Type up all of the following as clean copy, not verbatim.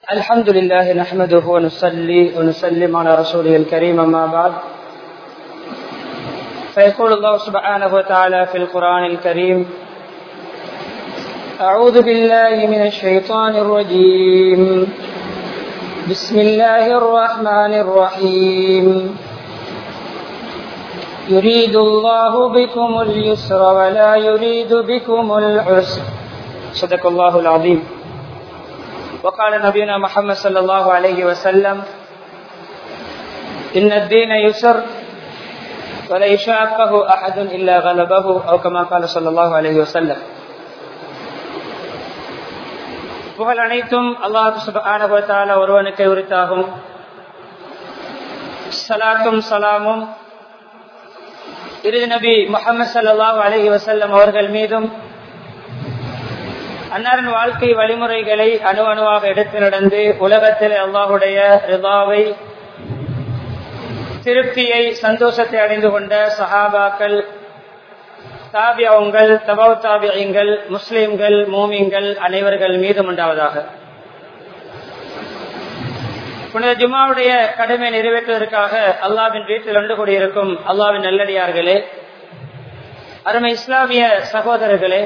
الحمد لله نحمده ونصلي ونسلم على رسوله الكريم أما بعد فيقول الله سبحانه وتعالى في القرآن الكريم أعوذ بالله من الشيطان الرجيم بسم الله الرحمن الرحيم يريد الله بكم اليسر ولا يريد بكم العسر صدق الله العظيم. وقال نبينا محمد صلى الله عليه وسلم إن الدين يسر ولا يشاقه أحد إلا غلبه أو كما قال صلى الله عليه وسلم. புகழ் அனைத்தும் அல்லாஹ் சுப்ஹானஹு வ தஆலா ஒருவனுக்கு உரித்தாகும். ஸலாத்தும் ஸலாமும் இறுதி நபி முஹம்மது ஸல்லல்லாஹு அலைஹி வஸல்லம் அவர்கள் மீதும் அன்னாரின் வாழ்க்கை வழிமுறைகளை அணு அணுவாக எடுத்து நடந்து உலகத்தில் அல்லாஹுடைய ரிதாவை திருப்தியை சந்தோஷத்தை அடைந்து கொண்ட சஹாபாக்கள், தாபியங்கள், தபவு தாபியங்கள், முஸ்லிம்கள், மூமின்கள் அனைவர்கள் மீதும் உண்டாவதாக. புனித ஜும்மாவுடைய கடமை நிறைவேற்றுவதற்காக அல்லாஹ்வின் வீட்டில் ஒன்று கூடியிருக்கும் அல்லாஹ்வின் நல்லடியார்களே, அருமை இஸ்லாமிய சகோதரர்களே,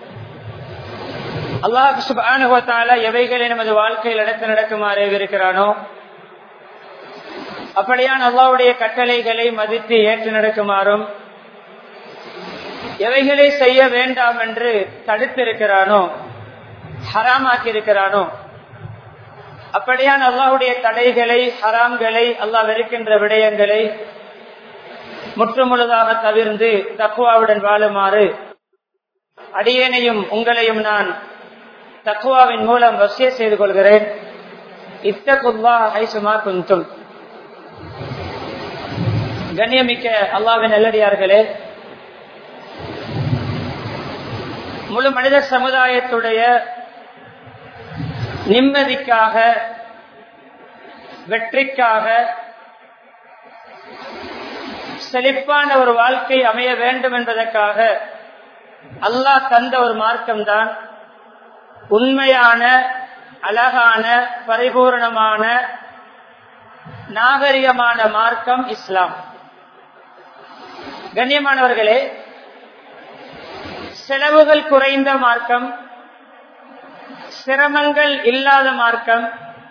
அல்லாஹ் சுப்ஹானஹு வ தஆலா எவைகளை நமது வாழ்க்கையில் எடுத்து நடக்குமாறு இருக்கிறானோ அப்படியான அல்லாஹ்வுடைய கட்டளைகளை மதித்து ஏற்று நடக்குமாறும், எவைகளை செய்ய வேண்டாம் என்று தடுத்திருக்கிறானோ, ஹராமாக்கி இருக்கிறானோ அப்படியான அல்லாஹ்வுடைய தடைகளை, ஹராம்களை, அல்லாஹ் வெறுக்கின்ற விடயங்களை முற்றுமுழுதாக தவிர்ந்து தக்வாவுடன் வாழுமாறு அடியேனையும் உங்களையும் நான் தக்வாவின் மூலம் வசிய செய்து கொள்கிறேன். இத்தகுல்லாஹ் ஹைசுமா குன்தும். கண்ணியமிக்க அல்லாஹ்வின் நல்லடியார்களே, முழு மனித சமுதாயத்துடைய நிம்மதிக்காக, வெற்றிக்காக, செழிப்பான ஒரு வாழ்க்கை அமைய வேண்டும் என்பதற்காக அல்லாஹ் தந்த ஒரு மார்க்கம்தான் உண்மையான, அழகான, பரிபூர்ணமான, நாகரிகமான மார்க்கம் இஸ்லாம். கண்ணியமானவர்களே, செலவுகள் குறைந்த மார்க்கம், சிரமங்கள் இல்லாத மார்க்கம்,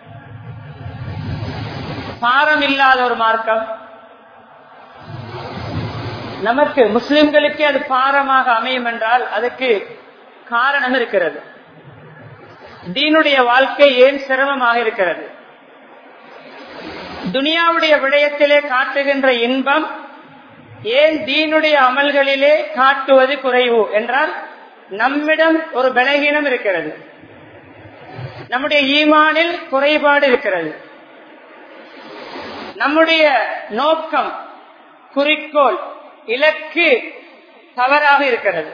பாரம் இல்லாத ஒரு மார்க்கம். நமக்கு முஸ்லிம்களுக்கு அது பாரமாக அமையும் என்றால் அதுக்கு காரணம் இருக்கிறது. தீனுடைய வாழ்க்கை ஏன் சிரமமாக இருக்கிறது? துனியாவுடைய விடயத்திலே காட்டுகின்ற இன்பம் ஏன் தீனுடைய அமல்களிலே காட்டுவது குறைவு என்றால் நம்மிடம் ஒரு பலகீனம் இருக்கிறது, நம்முடைய ஈமானில் குறைபாடு இருக்கிறது, நம்முடைய நோக்கம், குறிக்கோள், இலக்கு தவறாக இருக்கிறது.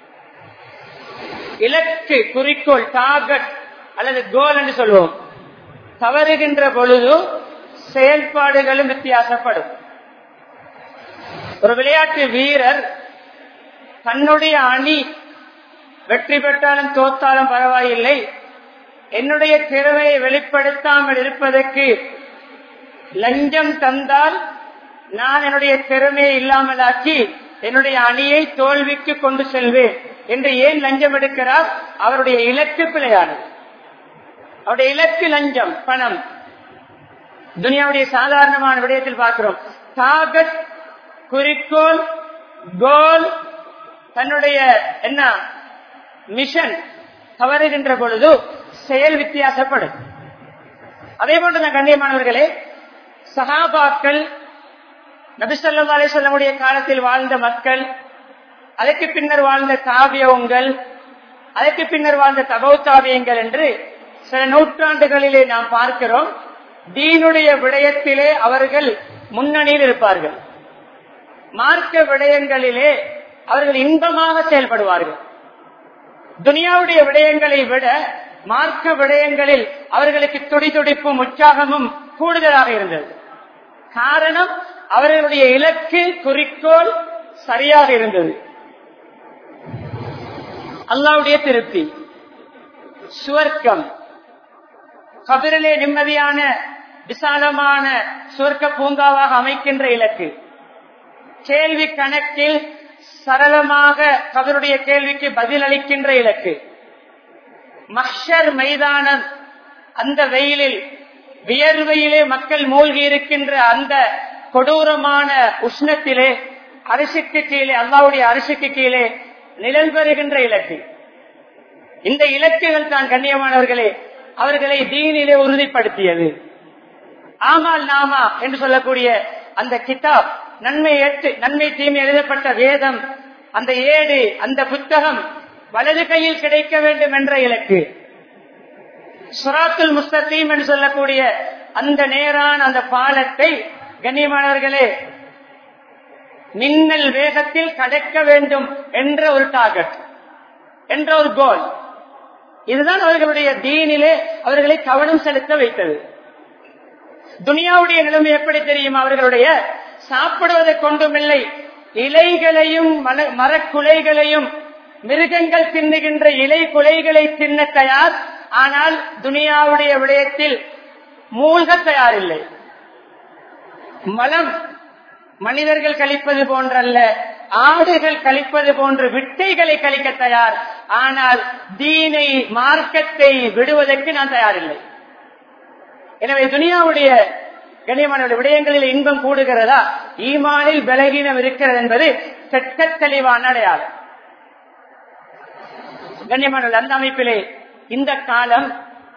இலக்கு, குறிக்கோள், டார்கெட் அல்லது கோல் என்று சொல்வோம், தவறுகின்ற பொழுது செயல்பாடுகளும் வித்தியாசப்படும். ஒரு விளையாட்டு வீரர் தன்னுடைய அணி வெற்றி பெற்றாலும் தோத்தாலும் பரவாயில்லை, என்னுடைய திறமையை வெளிப்படுத்தாமல் இருப்பதற்கு லஞ்சம் தந்தால் நான் என்னுடைய திறமையை இல்லாமலாக்கி என்னுடைய அணியை தோல்விக்கு கொண்டு செல்வேன் என்று ஏன் லஞ்சம் எடுக்கிறார்? அவருடைய இலக்கு பிழையானது. அவருடைய இலக்கு லஞ்சம், பணம். துனியாவுடைய சாதாரணமான விடயத்தில் பார்க்கிறோம். டார்கெட், குறிக்கோள், கோல், தன்னுடைய என்ன மிஷன் தவறுகின்ற பொழுது செயல் வித்தியாசப்படும். அதே போன்று கண்ணியமானவர்களே, சஹாபாக்கள், நபி ஸல்லல்லாஹு அலைஹி வஸல்லம் காலத்தில் வாழ்ந்த மக்கள், அதற்கு பின்னர் வாழ்ந்த தாபியங்கள், அதற்கு பின்னர் வாழ்ந்த தபவு தாபியங்கள் என்று சில நூற்றாண்டுகளிலே நாம் பார்க்கிறோம். தீனுடைய விடயத்திலே அவர்கள் முன்னணியில் இருப்பார்கள். மார்க்க விடயங்களிலே அவர்கள் இன்பமாக செயல்படுவார்கள். துனியாவுடைய விடயங்களை விட மார்க்க விடயங்களில் அவர்களுக்கு துடிதுடிப்பும் உற்சாகமும் கூடுதலாக இருந்தது. காரணம், அவர்களுடைய இலக்கு, குறிக்கோள் சரியாக இருந்தது. அல்லாஹ்வுடைய திருப்தி, சுவர்க்கம், கபிரிலே நிம்மதியான விசாலமான சொர்க்க பூங்காவாக அமைக்கின்ற இலக்கு. கேள்வி கணக்கில் சரளமாக கபிருடைய கேள்விக்கு பதிலளிக்கின்ற இலக்கு. மஹ்ஷர் மைதானம், அந்த வெயிலில் வியர்வையிலே மக்கள் மூழ்கி இருக்கின்ற அந்த கொடூரமான உஷ்ணத்திலே அரிசிக்கு கீழே, அல்லாஹ்வுடைய அரிசிக்கு கீழே நிழல் பெறுகின்ற இலக்கு. இந்த இலக்குகள் தான் கண்ணியமானவர்களே அவர்களை தீனிலே உறுதிப்படுத்தியது. ஆமால் நாமா என்று சொல்லக்கூடிய அந்த கிதாப், நன்மை தீமை எழுதப்பட்ட வேதம், அந்த ஏடு, அந்த புத்தகம் வலது கையில் கிடைக்க வேண்டும் என்ற இலக்கு. சிராத்துல் முஸ்தகீம் என்று சொல்லக்கூடிய அந்த நேரான அந்த பாலத்தை கண்ணியமானவர்களே மின்னல் வேகத்தில் கடக்க வேண்டும் என்ற ஒரு டார்கெட், என்ற ஒரு கோல். இதுதான் அவர்களுடைய தீனிலே அவர்களை கவனம் செலுத்த வைத்தது. துனியாவுடைய நிலைமை எப்படி தெரியும்? அவர்களுடைய சாப்பிடுவதை கொண்டுமில்லை, இலைகளையும் மரக்குலைகளையும் மிருகங்கள் தின்னுகின்ற இலை குலைகளை தின்ன தயார். ஆனால் துனியாவுடைய விடயத்தில் மூழ்க தயாரில்லை. மலம் மனிதர்கள் கழிப்பது போன்றல்ல, ஆடுகள் கழிப்பது போன்று விட்டைகளை கழிக்க தயார். ஆனால் தீனை, மார்க்கத்தை விடுவதற்கு நான் தயாரில்லை. எனவே துனியாவுடைய கண்ணியமான விடயங்களில் இன்பம் கூடுகிறதா, ஈமானில் பலகீனம் இருக்கிறது என்பது தெட்ட தெளிவான அடையாளம். கண்ணியமான அந்த அமைப்பிலே இந்த காலம்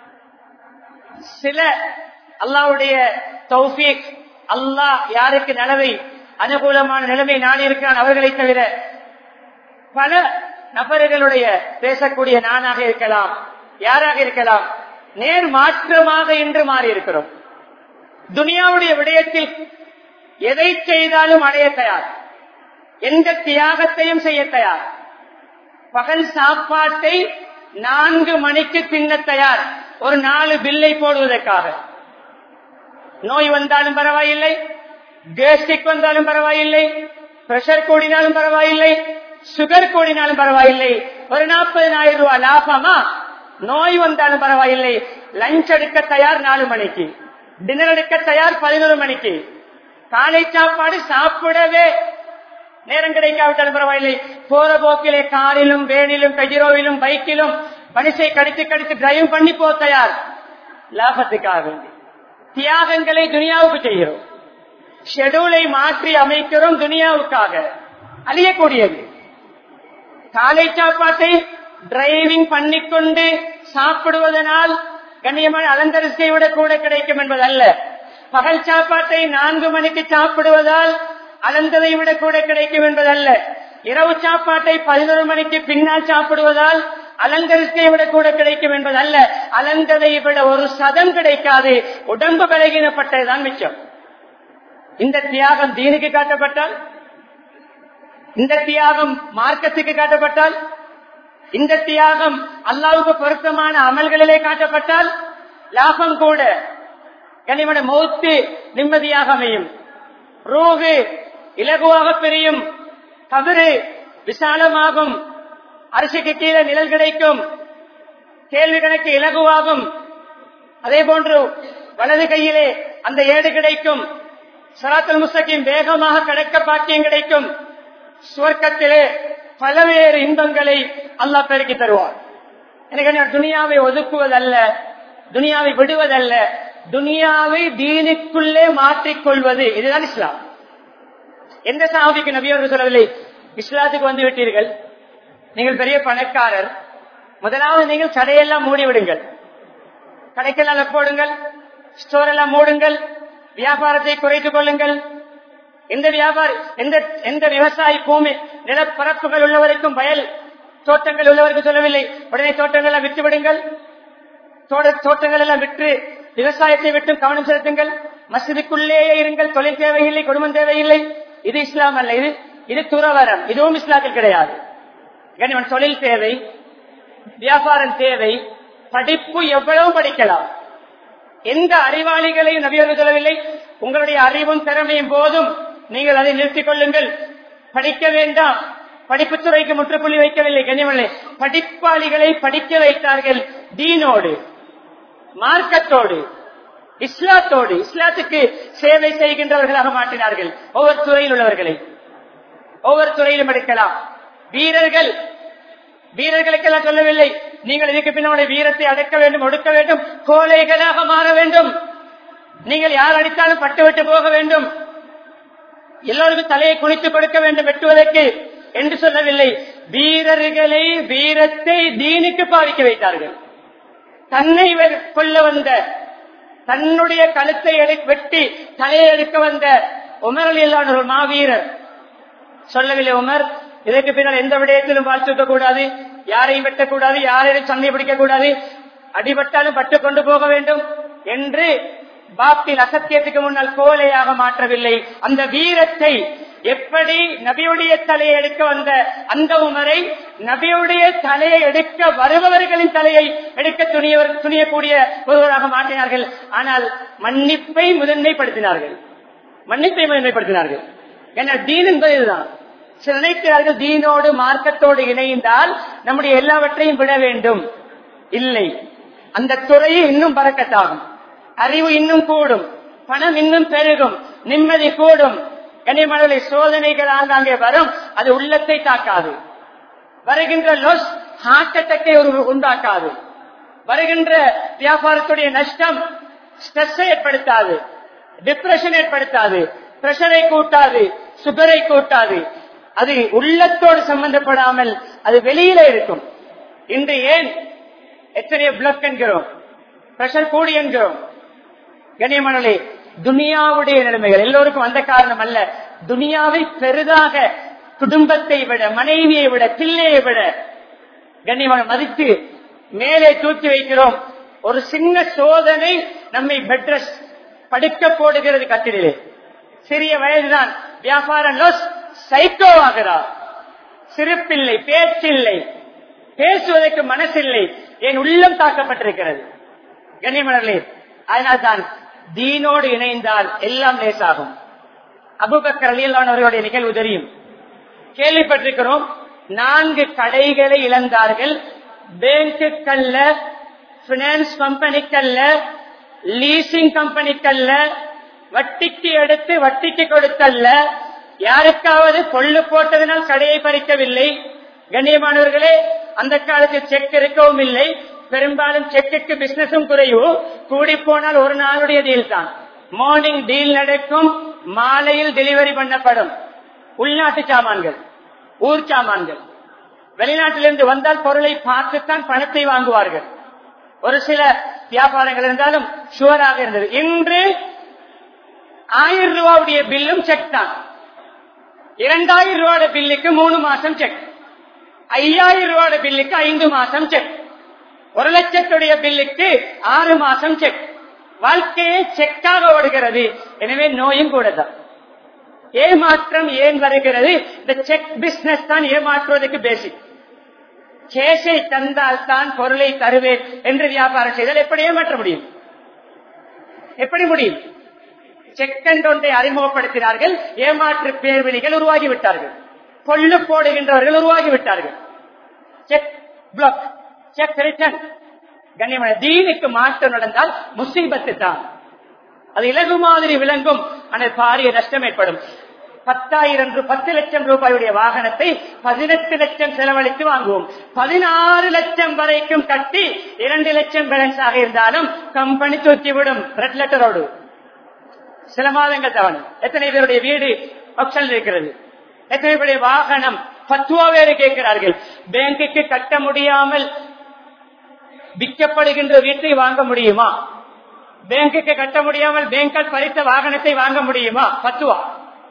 சில அல்லாஹ்வுடைய தௌஃபீக், அல்லாஹ் யாருக்கு நலவை அனுகூலமான நிலைமை நாடி இருக்கிறான் அவர்களை தவிர பல நபர்களுடைய பேசக்கூடிய நானாக இருக்கலாம், யாராக இருக்கலாம், நேர் மாற்றமாக இன்று மாறி இருக்கிறோம். துனியாவுடைய விடயத்தில் எதை செய்தாலும் அடைய தயார், எந்த தியாகத்தையும் செய்ய தயார். பகல் சாப்பாட்டை 4 மணிக்கு தின்ன தயார், ஒரு 4 பில்லை போடுவதற்காக. நோய் வந்தாலும் பரவாயில்லை, கேஸ்ட்ரிக் வந்தாலும் பரவாயில்லை, பிரஷர் கூடினாலும் பரவாயில்லை, சுகர் கூடினாலும் பரவாயில்லை, ஒரு 40,000 ரூபாய் லாபமா? நோய் வந்தாலும் பரவாயில்லை, லஞ்ச் எடுக்க தயார் 4 மணிக்கு, டின்னர் எடுக்க தயார் 11 மணிக்கு, காலை சாப்பாடு சாப்பிடவே நேரம் கிடைக்காவிட்டாலும் பரவாயில்லை, போற போக்கிலே காரிலும் வேனிலும் கஜிரோவிலும் பைக்கிலும் பனிசை கடித்து கடித்து டிரைவ் பண்ணி போ தயார். லாபத்துக்காக வேண்டி தியாகங்களை துனியாவுக்கு செய்கிறோம், ஷெடியூலை மாற்றி அமைக்கிறோம் துனியாவுக்காக. அழியக்கூடியது. காலை சாப்பாட்டை டிரைவிங் பண்ணிக்கொண்டு சாப்பிடுவதனால் கண்ணியமான அலங்கரிசை விட கூட கிடைக்கும் என்பதல்ல. பகல் சாப்பாட்டை 4 மணிக்கு சாப்பிடுவதால் அலந்ததை விட கூட கிடைக்கும் என்பதல்ல. இரவு சாப்பாட்டை 11 மணிக்கு பின்னால் சாப்பிடுவதால் அலங்கரிசை விட கூட கிடைக்கும் என்பதல்ல. அலந்ததை விட ஒரு சதம் கிடைக்காது. உடம்பு பலகீனப்பட்டதுதான் மிச்சம். இந்த தியாகம் தீனுக்கு காட்டப்பட்டால், இந்த தியாகம் மார்க்கத்துக்கு காட்டப்பட்டால், இந்த தியாகம் அல்லாஹ்வுக்கு பொருத்தமான அமல்களிலே காட்டப்பட்டால் லாபம் கூட. கனிமன மௌத்து நிம்மதியாக அமையும், ரூஹு இலகுவாக பிரியும், கபரு விசாலமாகும், அரிசிக்கு கீழே நிழல் கிடைக்கும், கேள்வி கணக்கு இலகுவாகும். அதே போன்று வலது கையிலே அந்த ஏடு கிடைக்கும், சிராத்துல் முஸ்தகீம் வேகமாக கடக்க பாக்கியம் கிடைக்கும். சுவர்க்கத்திலே பல்வேறு இன்பங்களை அல்லாஹ் பெருக்கி தருவார். எனக்கு துனியாவை ஒதுக்குவதல்ல, துனியாவை விடுவதல்ல, துனியாவை தீனுக்குள்ளே மாற்றிக்கொள்வது, இதுதான் இஸ்லாம். எந்த சஹாபிக்கு நபி அவர்கள் சொல்லவில்லை, இஸ்லாத்துக்கு வந்து விட்டீர்கள், நீங்கள் பெரிய பணக்காரர், முதலாவது நீங்கள் கடையெல்லாம் மூடிவிடுங்கள், கடைக்கெல்லாம் போடுங்கள், ஸ்டோர் எல்லாம் மூடுங்கள், வியாபாரத்தை குறைத்துக் கொள்ளுங்கள். எந்த விவசாயி பூமி நிலப்பரப்புகள் உள்ளவருக்கும் வயல் தோட்டங்கள் உள்ளவருக்கும் சொல்லவில்லை, உடனே தோட்டங்கள் எல்லாம் விட்டு விடுங்கள், தோட்டங்கள் எல்லாம் விட்டு விவசாயத்தை விட்டு கவனம் செலுத்துங்கள், மஸ்ஜிதுக்குள்ளேயே இருங்கள், தொழில் தேவையில்லை, குடும்பம் தேவையில்லை. இது இஸ்லாம் அல்ல, இது துறவரம், இதுவும் இஸ்லாத்தில் கிடையாது. தொழில் தேவை, வியாபாரம் தேவை, படிப்பு எவ்வளவு படிக்கலாம். எந்த அறிவாளிகளையும் நபியர்கள் சொல்லவில்லை, உங்களுடைய அறிவும் திறமையும் போதும், நீங்கள் அதை நிறுத்திக் கொள்ளுங்கள், படிக்க வேண்டாம். படிப்புத்துறைக்கு முற்றுப்புள்ளி வைக்கவில்லை. கண்ணியமில்லை, படிப்பாளிகளை படிக்க வைத்தார்கள் தீனோடு. மார்க்கத்தோடு, இஸ்லாத்தோடு, இஸ்லாத்துக்கு சேவை செய்கின்றவர்களாக மாற்றினார்கள். ஒவ்வொரு துறையில் உள்ளவர்களை ஒவ்வொரு துறையிலும் எடுக்கலாம். வீரர்களுக்கெல்லாம் சொல்லவில்லை, நீங்கள் இதுக்கு பின்னாடி வீரத்தை அடக்க வேண்டும், ஒடுக்க வேண்டும், கோழைகளாக மாற வேண்டும், நீங்கள் யார் அடித்தாலும் பட்டுவிட்டு போக வேண்டும், எல்லோருக்கும் தலையை குளித்து கொடுக்க வேண்டும் வெட்டுவதற்கு என்று சொல்லவில்லை. வீரர்களை வீரத்தை தீனுக்கு பாதிக்க வைத்தார்கள். தன்னை கொல்ல வந்த, தன்னுடைய கழுத்தை வெட்டி தலையை எடுக்க வந்த உமர் ரலியல்லாஹு அன்ஹு மாவீரர். சொல்லவில்லை உமர், இதற்கு பின்னால் எந்த விடயத்திலும் வாழ்த்துக்க கூடாது, யாரையும் வெட்டக்கூடாது, யாரையும் சண்டை பிடிக்க கூடாது, அடிபட்டாலும் பட்டுக் கொண்டு போக வேண்டும் என்று பாப்தில் அசத்தியத்துக்கு முன்னால் கோலையாக மாற்றவில்லை. அந்த வீரத்தை எப்படி நபியுடைய தலையை எடுக்க வந்த அந்த உமரை நபியுடைய தலையை எடுக்க வருபவர்களின் தலையை எடுக்க துணியக்கூடிய ஒருவராக மாற்றினார்கள். ஆனால் மன்னிப்பை முதன்மைப்படுத்தினார்கள். ஏன்னா தீன் என்பது இதுதான். சில நினைக்கிறார்கள் தீனோடு மார்க்கத்தோடு இணைந்தால் நம்முடைய எல்லாவற்றையும் விட வேண்டும். இல்லை, அந்த துறையை இன்னும் பறக்கத்தாகும், அறிவு இன்னும் கூடும், பணம் இன்னும் பெருகும், நிம்மதி கூடும். கனிமணலை சோதனைகள் ஆங்காங்கே வரும், அது உள்ளத்தை தாக்காது. வருகின்ற லொஸ் ஹார்ட் அட்டாக்கை உண்டாக்காது. வருகின்ற வியாபாரத்துடைய நஷ்டம் ஸ்ட்ரெஸ் ஏற்படுத்தாது, டிப்ரெஷன் ஏற்படுத்தாது, பிரஷரை கூட்டாது, சுகரை கூட்டாது. அது உள்ளத்தோடு சம்பந்தப்படாமல் அது வெளியில இருக்கும். இன்று ஏன் எத்தனையோ பிளக் என்கிறோம், பிரஷர் கூடி என்கிறோம். கண்ணியமானே, துனியாவுடைய நிலைமைகள் எல்லோருக்கும் அந்த காரணம் அல்ல. துனியாவை பெரிதாக குடும்பத்தை விட, மனைவியை விட, பிள்ளையை விட கண்ணியமான மதித்து மேலே தூக்கி வைக்கிறோம். ஒரு சின்ன சோதனை நம்மை பெட்ரஸ் படுக்க போடுகிறது கட்டிலே. சிறிய வயதுதான் வியாபாரம் லோஸ், சைக்கோ ஆகிறார். சிரிப்பில்லை, பேச்சில்லை, பேசுவதற்கு மனசில்லை, என் உள்ளம் தாக்கப்பட்டிருக்கிறது. கண்ணியமானவர்களே, அதனால்தான் தீனோடு இணைந்தால் எல்லாம் லேசாகும். அபூபக்கர் ரலியல்லாஹு அன்ஹு அவர்களுடைய நிகழ்வு தெரியும், கேள்விப்பட்டிருக்கிறோம். 4 கடைகளை இழந்தார்கள். பேங்குக்கல்ல, பினான்ஸ் கம்பெனிக்கல்ல, லீசிங் கம்பெனிக்கல்ல, வட்டிக்கு எடுத்து வட்டிக்கு கொடுத்தல்ல, யாருக்காவது கொள்ளு போட்டதனால் கடையை பறிக்கவில்லை. கண்ணியமானவர்களே, அந்த காலத்தில் செக் இருக்கவும் இல்லை. பெரும்பாலும் செக்குக்கு பிசினஸும் குறையும். கூடி போனால் ஒரு நாளுடைய டீல் தான். மார்னிங் டீல் நடக்கும், மாலையில் டெலிவரி பண்ணப்படும். உள்நாட்டு சாமான்கள், ஊர் சாமான்கள். வெளிநாட்டிலிருந்து வந்தால் பொருளை பார்த்துத்தான் பணத்தை வாங்குவார்கள். ஒரு சில வியாபாரங்கள் இருந்தாலும் ஷுவராக இருந்தது. இன்று 1000 ரூபாவுடைய பில்லும் செக் தான். 2000 ரூபாய் பில்லுக்கு 3 மாசம் செக், 5000 ரூபாய் பில்லுக்கு 5 மாசம் செக், 1 லட்சத்துடைய பில்லுக்கு 6 மாசம் செக். வாழ்க்கையே செக்காக ஓடுகிறது. எனவே நோயும் கூட தான். ஏமாற்றம் ஏன் வருகிறது? இந்த செக் பிசினஸ் தான் ஏமாற்றுவதற்கு பேசிக். கேஷை தந்தால் தான் பொருளை தருவேன் என்று வியாபாரம் செய்தால் எப்படி ஏமாற்ற முடியும்? எப்படி முடியும்? செக் ஒன்றை அறிமுகப்படுத்தினார்கள், ஏமாற்று பேர்வழிகள் உருவாகிவிட்டார்கள், கொள்ளு போடுகின்றவர்கள் உருவாகிவிட்டார்கள். Cheque black, cheque return. கண்ணியமான தீனுக்கு மாற்றம் நடந்தால் முசீபத்து தான். அது இலகு மாதிரி விளங்கும், ஆனால் பாரிய நஷ்டம் ஏற்படும். 10 லட்சம் ரூபாயுடைய வாகனத்தை 18 லட்சம் செலவழித்து வாங்குவோம். 16 லட்சம் வரைக்கும் கட்டி 2 லட்சம் பேலன்ஸ் ஆக இருந்தாலும் கம்பெனி தூக்கிவிடும் ரெட் லெட்டரோடு. சில மாதங்கள் தவணை. எத்தனை பேருடைய வீடு ஆப்ஷன் இருக்கிறது, எத்தனை பேருடைய வாகனம் பத்துவா வேறு கேட்கிறார்கள். பேங்குக்கு கட்ட முடியாமல் விற்கப்படுகின்ற வீட்டை வாங்க முடியுமா? பேங்குக்கு கட்ட முடியாமல் பேங்கால் பறித்த வாகனத்தை வாங்க முடியுமா? பத்துவா.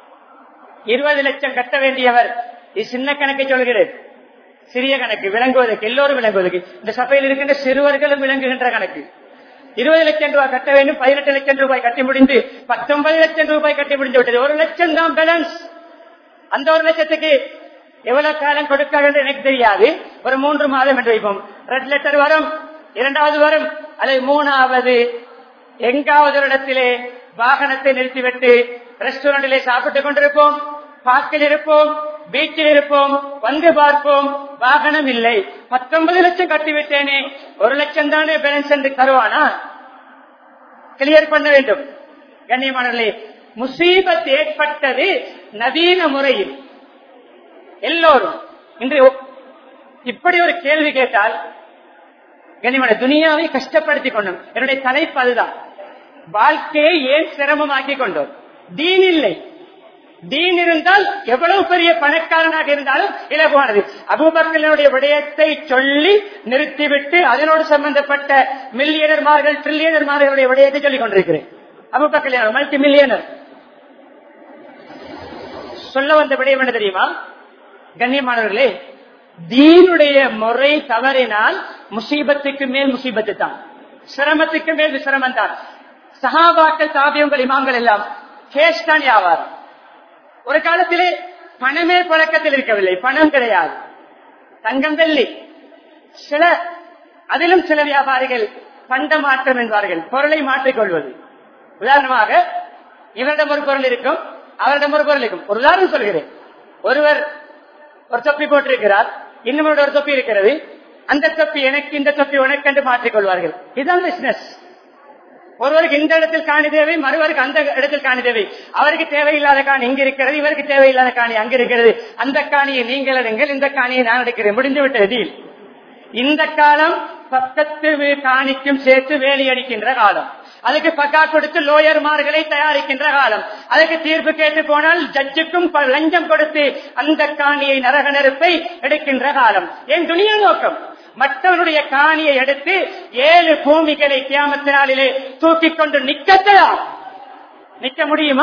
20 லட்சம் கட்ட வேண்டியவர், சின்ன கணக்கை சொல்கிறேன், சிறிய கணக்கு விளங்குவதற்கு, எல்லோரும் விளங்குவதற்கு, இந்த சபையில் இருக்கின்ற சிறுவர்களும் விளங்குகின்ற கணக்கு. 20 லட்சம் ரூபாய் கட்ட வேண்டும், 18 லட்சம் ரூபாய் கட்டி முடிந்து 19 லட்சம் ரூபாய் கட்டி முடிந்து விட்டது. 1 லட்சம் தான் பேலன்ஸ். அந்த 1 லட்சத்துக்கு எவ்வளவு காலம் கொடுக்க வேண்டும் எனக்கு தெரியாது. ஒரு 3 மாதம் என்று வைப்போம். ரெட் லெட்டர் வரும், 2வது வரும், அல்லது 3வது எங்காவது ஒரு இடத்திலே வாகனத்தை நிறுத்திவிட்டு ரெஸ்டாரண்டிலே சாப்பிட்டுக் கொண்டிருப்போம், பார்க்கில் இருப்போம், வீட்டில் இருப்போம், வந்து பார்ப்போம், வாகனம் இல்லை, 19 லட்சம் கட்டிவிட்டேனே, 1 லட்சம் தானே பேலன்ஸ் என்று தருவானா? கிளியர் பண்ண வேண்டும். கண்ணியமானவர்களே, முசீபத் ஏற்பட்டது நவீன முறையில். எல்லோரும் இன்று இப்படி ஒரு கேள்வி கேட்டால், கண்ணியமான துனியாவை கஷ்டப்படுத்திக் கொண்டோம். என்னுடைய தலைப்பு அதுதான். வாழ்க்கையை ஏன் சிரமமாக்கி கொண்டோம்? தீன் இல்லை. தீன் இருந்தால் எவ்வளவு பெரிய பணக்காரனாக இருந்தாலும் இலகுவானது. அபூபக்கருடைய விடயத்தை சொல்லி நிறுத்திவிட்டு அதனோடு சம்பந்தப்பட்ட மில்லியனர்மார்கள், ட்ரில்லியனர்மார்களுடைய விடயத்தை சொல்லிக் கொண்டிருக்கிறேன். Abu Bakr multi millionaire. சொல்ல வந்த விடயம் என்ன தெரியுமா? கண்ணியமானவர்களே, தீனுடைய முறை தவறினால் முசீபத்துக்கு மேல் முசீபத்து தான், சிரமத்துக்கு மேல் சிரமம் தான். சஹாபாக்கள், தாபியங்கள், இமாம்கள் எல்லாம் கேஷ் தான் வியாபாரம். ஒரு காலத்திலே பணமே பழக்கத்தில் இருக்கவில்லை, பணம் கிடையாது, தங்கம் வெள்ளி. அதிலும் சில வியாபாரிகள் பண்ட மாற்றம் என்பார்கள், பொருளை மாற்றிக்கொள்வது. உதாரணமாக, இவரிடம் ஒரு பொருள் இருக்கும், அவரிடம் ஒரு பொருள் இருக்கும். ஒரு உதாரணம் சொல்கிறேன். ஒருவர் ஒரு தொப்பி போட்டிருக்கிறார், இன்னும் ஒரு தொப்பி இருக்கிறது. அந்த தொப்பி எனக்கு, இந்த தொப்பி உனக்கு என்று மாற்றிக்கொள்வார்கள். இதுதான் பிசினஸ். ஒருவருக்கு இந்த இடத்தில் காணி தேவை, மறுவருக்கு அந்த இடத்தில் காணி தேவை. அவருக்கு தேவையில்லாத காணி இங்க இருக்கிறது, இவருக்கு தேவையில்லாத காணி அங்க இருக்கிறது. அந்த காணியை நீங்கள் எடுங்கள், இந்த காணியை நான் எடுக்கிறேன். முடிந்து விட்டது. இந்த காலம் பக்கத்து காணிக்கும் சேர்த்து வேலி அடிக்கின்ற காலம். அதுக்கு பக்கா கொடுத்து லோயர்மார்களை தயாரிக்கின்ற காலம். அதுக்கு தீர்ப்பு கேட்டு போனால் ஜட்ஜுக்கும் லஞ்சம் கொடுத்து அந்த காணியை, நரக நெருப்பை எடுக்கின்ற காலம். என் துனியா நோக்கம் மற்றவனுடைய காணியை எடுத்து 7 பூமிகளை கியாமத் நாளிலே தூக்கிக் கொண்டு நிக்கத்தான். நிக்க முடியுமா?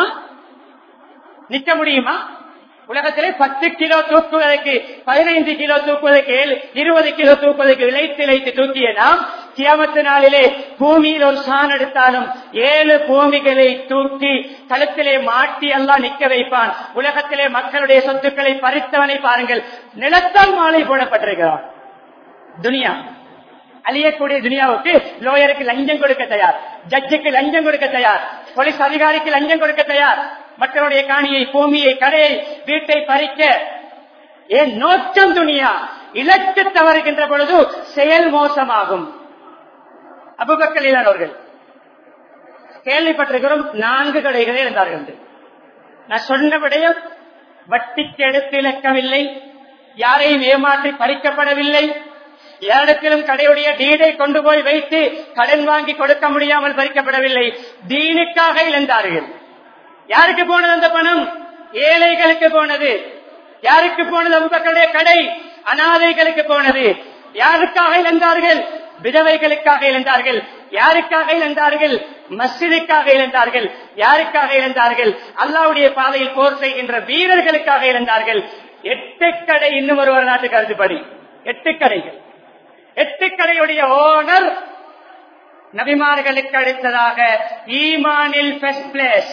நிக்க முடியுமா? உலகத்திலே 10 கிலோ தூக்குவதற்கு, 15 கிலோ தூக்குவதற்கு, 20 கிலோ தூக்குவதற்கு இழைத்து தூக்கிய நாம் கியாமத் நாளிலே பூமியில் ஒரு சான் எடுத்தாலும் 7 பூமிகளை தூக்கி களத்திலே மாட்டி அல்லாஹ் நிக்க வைப்பான். உலகத்திலே மக்களுடைய சொத்துக்களை பறித்தவனை பாருங்கள், நிலத்தால் மாலை போடப்பட்டிருக்கிறான். துனியா அழியக்கூடிய துனியாவுக்கு லோயருக்கு லஞ்சம் கொடுக்க தயார், ஜட்ஜுக்கு லஞ்சம் கொடுக்க தயார், போலீஸ் அதிகாரிக்கு லஞ்சம் கொடுக்க தயார். மக்களுடைய காணியை, பூமியை, கடையை, வீட்டை பறிக்க. ஏன் நோக்கம் துனியா? இலக்கு தவறுகின்ற பொழுது செயல் மோசமாகும். அபூபக்கர் அவர்கள் கேள்விப்பட்டிருக்கிறோம், 4 கடைகளே இருந்தார்கள். நான் சொன்ன விடயம் வட்டிக்கு எடுத்து இழக்கவில்லை, யாரையும் ஏமாற்றி பறிக்கப்படவில்லை, யாரிடத்திலும் கடையுடைய டீடை கொண்டு போய் வைத்து கடன் வாங்கி கொடுக்க முடியாமல் பறிக்கப்படவில்லை. தீனுக்காக இழந்தார்கள். யாருக்கு போனது அந்த பணம்? ஏழைகளுக்கு போனது. யாருக்கு போனது? அபூபக்கருடைய கடை அனாதைகளுக்கு போனது. யாருக்காக இழந்தார்கள்? விதவைகளுக்காக இழந்தார்கள். யாருக்காக இழந்தார்கள்? மஸ்ஜிதுக்காக இழந்தார்கள். யாருக்காக இழந்தார்கள்? அல்லாஹ்வுடைய பாதையில் போர் செய்கின்ற வீரர்களுக்காக இழந்தார்கள். 8 கடை. இன்னும் ஒரு வரலாற்று கருத்துப்படி 8 கடைகள். 8 கடையுடைய ஓனர் நபிமார்களுக்கு அடுத்ததாக ஈமானில் ஃபர்ஸ்ட் பிளேஸ்.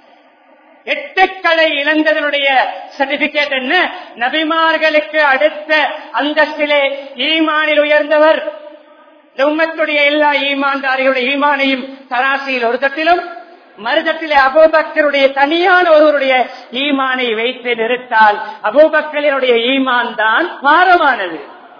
8 கடை இழந்ததனுடைய சர்டிபிகேட் என்ன? நபிமார்களுக்கு அடுத்த அந்தஸ்திலே ஈமானில் உயர்ந்தவர். உம்மத்துடைய எல்லா ஈமான்தாரிகளுடைய ஈமானையும் தராசியில் ஒரு தட்டிலும், மறுதட்டிலே அபூபக்கருடைய தனியான ஒருவருடைய ஈமானை வைத்து நிறுத்தால் அபூபக்கருடைய ஈமான் தான் பாரமானது.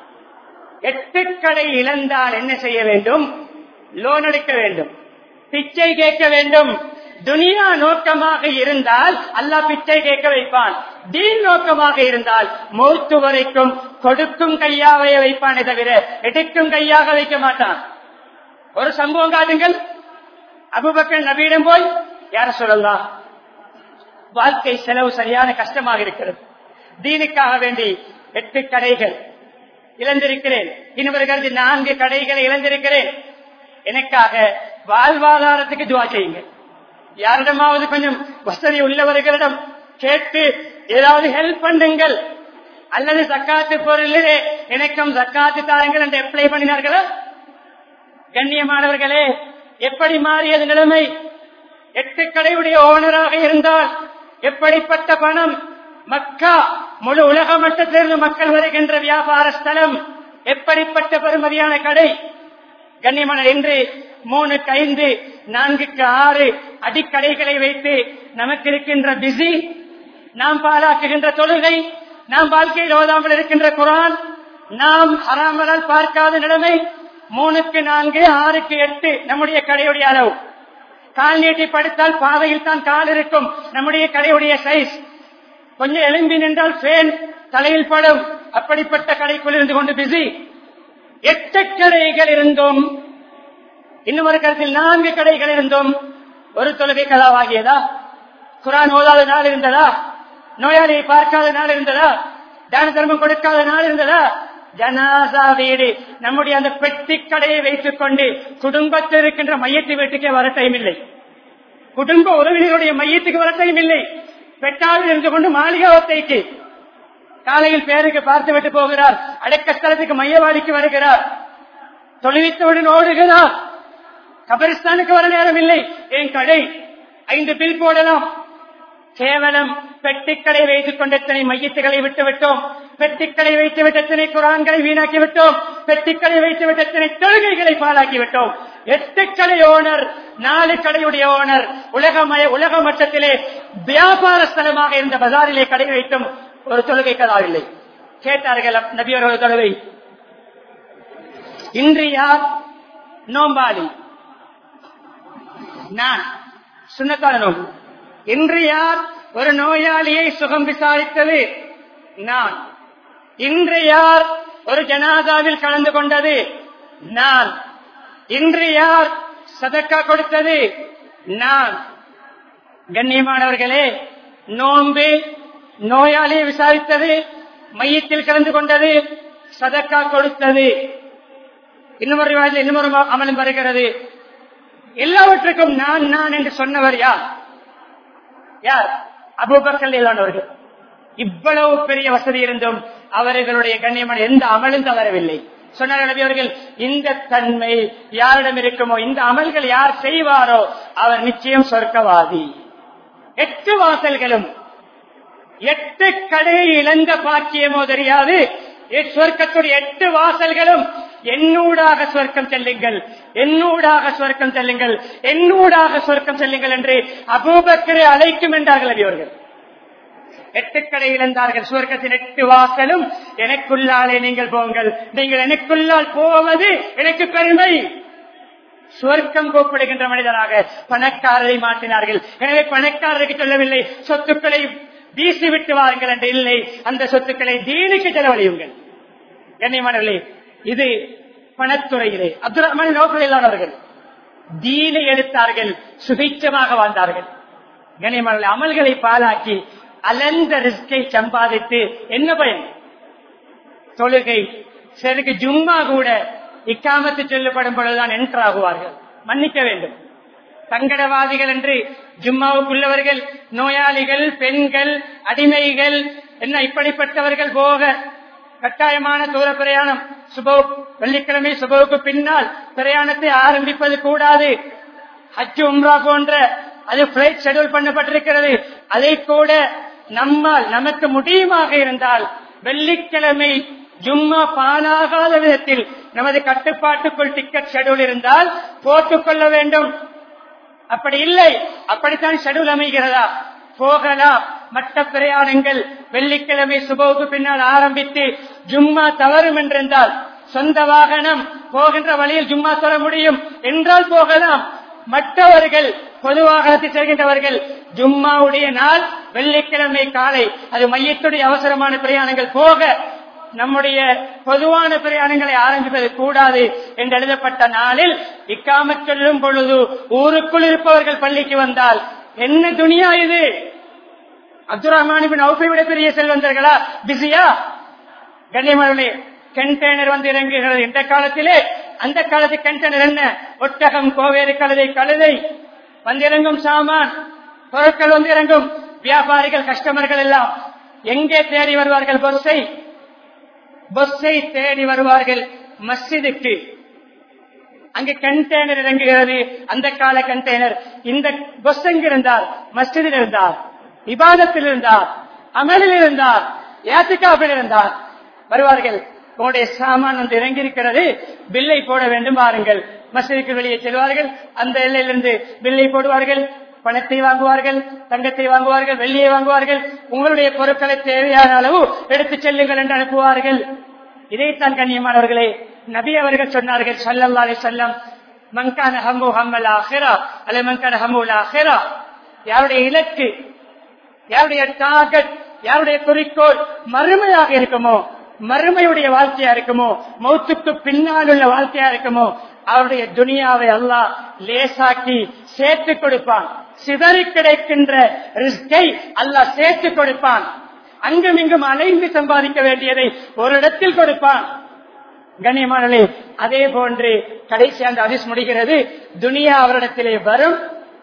8 கடை இழந்தால் என்ன செய்ய வேண்டும்? லோன் எடுக்க வேண்டும், பிச்சை கேட்க வேண்டும். துனியா நோக்கமாக இருந்தால் அல்லாஹ் பிச்சை கேட்க வைப்பான். தீன் நோக்கமாக இருந்தால் மௌத்து வரைக்கும் கொடுக்கும் கையாக வைப்பானே தவிர எடுக்கும் கையாக வைக்க மாட்டான். ஒரு சம்பவம் காட்டுங்கள். அபூபக்கர் நபியிடம் போய், யார சொல்லலாம், வாழ்க்கை செலவு சரியான கஷ்டமாக இருக்கிறது, தீனுக்காக வேண்டி 8 கடைகள் இழந்திருக்கிறேன், இன்னொரு 4 கடைகளை இழந்திருக்கிறேன், எனக்காக வாழ்வாதாரத்துக்கு துவா செய்யுங்க. யாரிடமாவது கொஞ்சம் வசதி உள்ளவர்களிடம் கேட்டு ஏதாவது ஹெல்ப் பண்ணுங்கள், அல்லது ஜக்காத்து பொருளிலே எனக்கும் ஜக்காத்து தாருங்கள் என்று அப்ளை பண்ணினார்களா? கண்ணியமானவர்களே, எப்படி மாறியது நிலைமை? 8 கடையுடைய ஓனராக இருந்தால் எப்படிப்பட்ட பணம்? மக்கா முழு உலக மட்டத்திலிருந்து மக்கள் வருகின்ற வியாபார ஸ்தலம், எப்படிப்பட்ட பெருமதியான கடை? கண்ணியமான என்று 3க்கு 5, 4க்கு 6 அடிக்கடைகளை வைத்து நமக்கு இருக்கின்ற பிஸி, நாம் பாழாக்குகின்ற தொழுகை, நாம் வாழ்க்கையில் ஓதாமல் இருக்கின்ற குர்ஆன், நாம் ஹராமலால் பார்க்காத நிலைமை 3க்கு 4, 6க்கு 8 நம்முடைய கடையுடைய அளவு. கால் நீட்டி படுத்தால் பாதையில் தான் கால் இருக்கும். நம்முடைய கடையுடைய சைஸ். கொஞ்சம் எலும்பி நின்றால் ஃபேன் தலையில் படும். அப்படிப்பட்ட கடைக்குள் இருந்து கொண்டு பிஸி. 8 கடைகள் இருந்தும், இன்னும் ஒரு கருத்தில் 4 கடைகள் இருந்தும் ஒரு தொழுகை கலாவாகியதா? குர்ஆன் ஓதாத நாள் இருந்ததா? நோயாளியை பார்க்காத நாள் இருந்ததா? தான தர்மம் கொடுக்காத நாள் இருந்ததா? ஜனாசா வீடு, நம்முடைய அந்த பெட்டி கடையை வைத்துக் கொண்டு குடும்பத்தில் இருக்கின்ற மையத்து வீட்டுக்கே வர டைம் இல்லை. குடும்ப உறவினருடைய மையத்துக்கு வர டைம் இல்லை. பெட்டாவில் இருந்து கொண்டு மாளிகாவத்தைக்கு காலையில் பேருக்கு பார்த்து விட்டு போகிறார். அடக்க ஸ்தலத்துக்கு மையவாடிக்கு வருகிறார். தொழுவித்தவுடன் ஓடுகிறார். கபரிஸ்தானுக்கு வர நேரம் இல்லை. என் கடை 5 பில் போடலாம். கேவலம் பெட்டிக்கடை வைத்துக் கொண்டு எத்தனை மையத்துகளை விட்டுவிட்டோம். பெட்டிக்கடை வைத்துவிட்டு எத்தனை குர்ஆன்களை வீணாக்கி விட்டோம். பெட்டிக்கடை வைத்துவிட்டு எத்தனை தொழுகைகளை பாழாக்கிவிட்டோம். 8 கடை ஓனர், 4 கடையுடைய ஓனர், உலக மட்டத்திலே வியாபார ஸ்தலமாக இருந்த பஜாரிலே கடை வைத்தும் ஒரு தொழுகை கதாவில்லை. கேட்டார்கள் நபி அவர்கள் தொழுகை. இன்று யார் நோம்பாளி? நான். சுன்னத்தான நோம்பு. இன்று யார் ஒரு நோயாளியை சுகம் விசாரித்தது? நான். இன்று யார் ஒரு ஜனாதாவில் கலந்து கொண்டது? நான். இன்று யார் சதக்கா கொடுத்தது? நான். கண்ணியமானவர்களே, நோன்பு நோயாளியை விசாரித்தது, மையத்தில் கலந்து கொண்டது, சதக்கா கொடுத்தது. இன்னொரு அமலும் வருகிறது. எல்லாவற்றுக்கும் நான் நான் என்று சொன்னவர் யார்? யார்? அபூபக்கர் இல்லாதவர்கள். இவ்வளவு பெரிய வசதி இருந்தும் அவர்களுடைய கண்ணியமான எந்த அமலும் தவறவில்லை. சொன்னார்கள் நபி அவர்கள், இந்த தன்மை யாரிடம் இருக்குமோ, இந்த அமல்கள் யார் செய்வாரோ அவர் நிச்சயம் சொர்க்கவாதி. 8 வாசல்களும் 8 கடையை இழந்த பாக்கியமோ தெரியாது. சொர்க்கத்துடைய 8 வாசல்களும் என்னூடாக சொர்க்கம் செல்லுங்கள், என்னூடாக சொர்க்கம் செல்லுங்கள், என்னூடாக சொர்க்கம் செல்லுங்கள் என்று அபூபக்கரை அழைக்கும் என்றார்கள் நபி அவர்கள். 8 கடை இழந்தார்கள். சுவர்க்கத்தின் 8 வாசலும் எனக்குள்ளாலே நீங்கள் போங்கள். நீங்கள் எனக்குள்ளால் போவது எனக்கு பெருமை. சுவர்க்கம் கூப்பிடுகின்ற மனிதராக பணக்காரரை மாற்றினார்கள். எனவே பணக்காரருக்கு சொல்லவில்லை சொத்துக்களை வீசி விட்டு வாருங்கள் என்று. இல்லை, அந்த சொத்துக்களை தீனுக்கு செலவழியுங்கள். கண்ணியமானவர்களே, இது பணத்துறையிலே அப்துல் ரஹ்மான் நோக்கிலானவர்கள் தீனை எடுத்தார்கள், சுபிச்சமாக வாழ்ந்தார்கள். கண்ணியமானவர்களே, அமல்களை பாழாக்கி அலந்த ரிஸ்கை சம்பாதித்து என்ன பயன்? தொழுகை சிலருக்கு ஜும்மா கூட இக்காமத்து சொல்லப்படும் பொழுதுதான் என்ட்ராகுவார்கள். மன்னிக்க வேண்டும். சங்கடவாதிகள் என்று ஜும்மாவுக்குள்ளவர்கள், நோயாளிகள், பெண்கள், அடிமைகள், என்ன இப்படிப்பட்டவர்கள் போக கட்டாயமான தூர பிரயாணம் வெள்ளிக்கிழமை சுபவுக்கு பின்னால் பிரயாணத்தை ஆரம்பிப்பது கூடாது. ஹஜ் உம்ரா போன்ற அது பிளைட் ஷெட்யூல் பண்ணப்பட்டிருக்கிறது. அதை கூட நம்மால் நமக்கு முடியுமாக இருந்தால் வெள்ளிக்கிழமை ஜும்மா பாலாகாத விதத்தில் நமது கட்டுப்பாட்டுக்குள் டிக்கெட் ஷெட்யூல் இருந்தால் போட்டுக்கொள்ள வேண்டும். அப்படி இல்லை, அப்படித்தான் ஷெட்யூல் அமைகிறதா? போகலாம். மற்ற பிரயாணங்கள் வெள்ளிக்கிழமை சுபவுக்கு பின்னால் ஆரம்பித்து ஜும்மா தவறும் என்றிருந்தால், சொந்த வாகனம் போகின்ற வழியில் ஜும்மா தொழ முடியும் என்றால் போகலாம். மற்றவர்கள் பொதுவாக செல்கின்றவர்கள் ஜும்மாவுடைய நாள் வெள்ளிக்கிழமை காலை, அது மையத்துடைய அவசரமான பிரயாணங்கள் போக நம்முடைய பொதுவான பிரயாணங்களை ஆரம்பிப்பது கூடாது என்று எழுதப்பட்ட நாளில் இக்காமத் சொல்லும் பொழுது ஊருக்குள் இருப்பவர்கள் பள்ளிக்கு வந்தால் என்ன துணியா இது? அப்துல் ரஹ்மான் அவுஃபை விட பெரிய செல்வந்தர்களா? பிஸியா? கண்ணியமானவர்களே, கண்டெய்னர் வந்து இறங்குகிறது இந்த காலத்திலே. அந்த காலத்து கண்டெய்னர் என்ன? ஒட்டகம், கோவேறு கழுதை, கழுதை வந்திறங்கும் சாமான் பொருட்கள் வந்து இறங்கும். வியாபாரிகள், கஸ்டமர்கள் எல்லாம் எங்கே தேடி வருவார்கள்? பஸ்ஸை தேடி வருவார்கள் மஸ்ஜிதுக்கு. அங்கு கண்டெய்னர் இறங்குகிறது. அந்த கால கண்டெய்னர். இந்த பஸ் எங்கிருந்தார்? மஸ்ஜிதில் இருந்தார், இபாதத்தில் இருந்தார், அமலில் இருந்தார், யாத்திகாவில் இருந்தார். வருவார்கள், உங்களுடைய சாமான் வந்து இறங்கியிருக்கிறது, பில்லை போட வேண்டும், வாருங்கள். மஸ்ஜிதுக்கு வெளியே செல்வார்கள். அந்த எல்லையிலிருந்து பில்லை போடுவார்கள். பணத்தை வாங்குவார்கள், தங்கத்தை வாங்குவார்கள், வெள்ளியை வாங்குவார்கள். உங்களுடைய பொருட்களை தேவையான அளவு எடுத்துச் செல்லுங்கள் என்று அனுப்புவார்கள். இதைத்தான் கண்ணியமானவர்களே நபி அவர்கள் சொன்னார்கள் ஸல்லல்லாஹு அலைஹி வஸல்லம், மன்கான ஹம்மு ஹம்மல் ஆஹிரா அல்ல மன்கான ஹம்முல் ஆஹிரா, யாருடைய இலக்கு, யாருடைய டார்கெட், யாருடைய குறிக்கோள் மறுமையாக இருக்குமோ, மறுமையுடைய வாழ்க்கையா இருக்குமோ, மௌத்துக்கு பின்னால் உள்ள வாழ்க்கையா இருக்குமோ, அவருடைய துனியாவை அல்லாஹ் லேசாக்கி சேர்த்து கொடுப்பான். சிதறி கிடைக்கின்ற ரிஸ்கை அல்லாஹ் சேர்த்து கொடுப்பான். அங்கும் இங்கும் அலைந்து சம்பாதிக்க வேண்டியதை ஒரு இடத்தில் கொடுப்பான். கண்ணியமானே, அதே போன்று கடைசி அந்த ஹதீஸ் முடிகிறது, துனியா அவரிடத்திலே வரும்,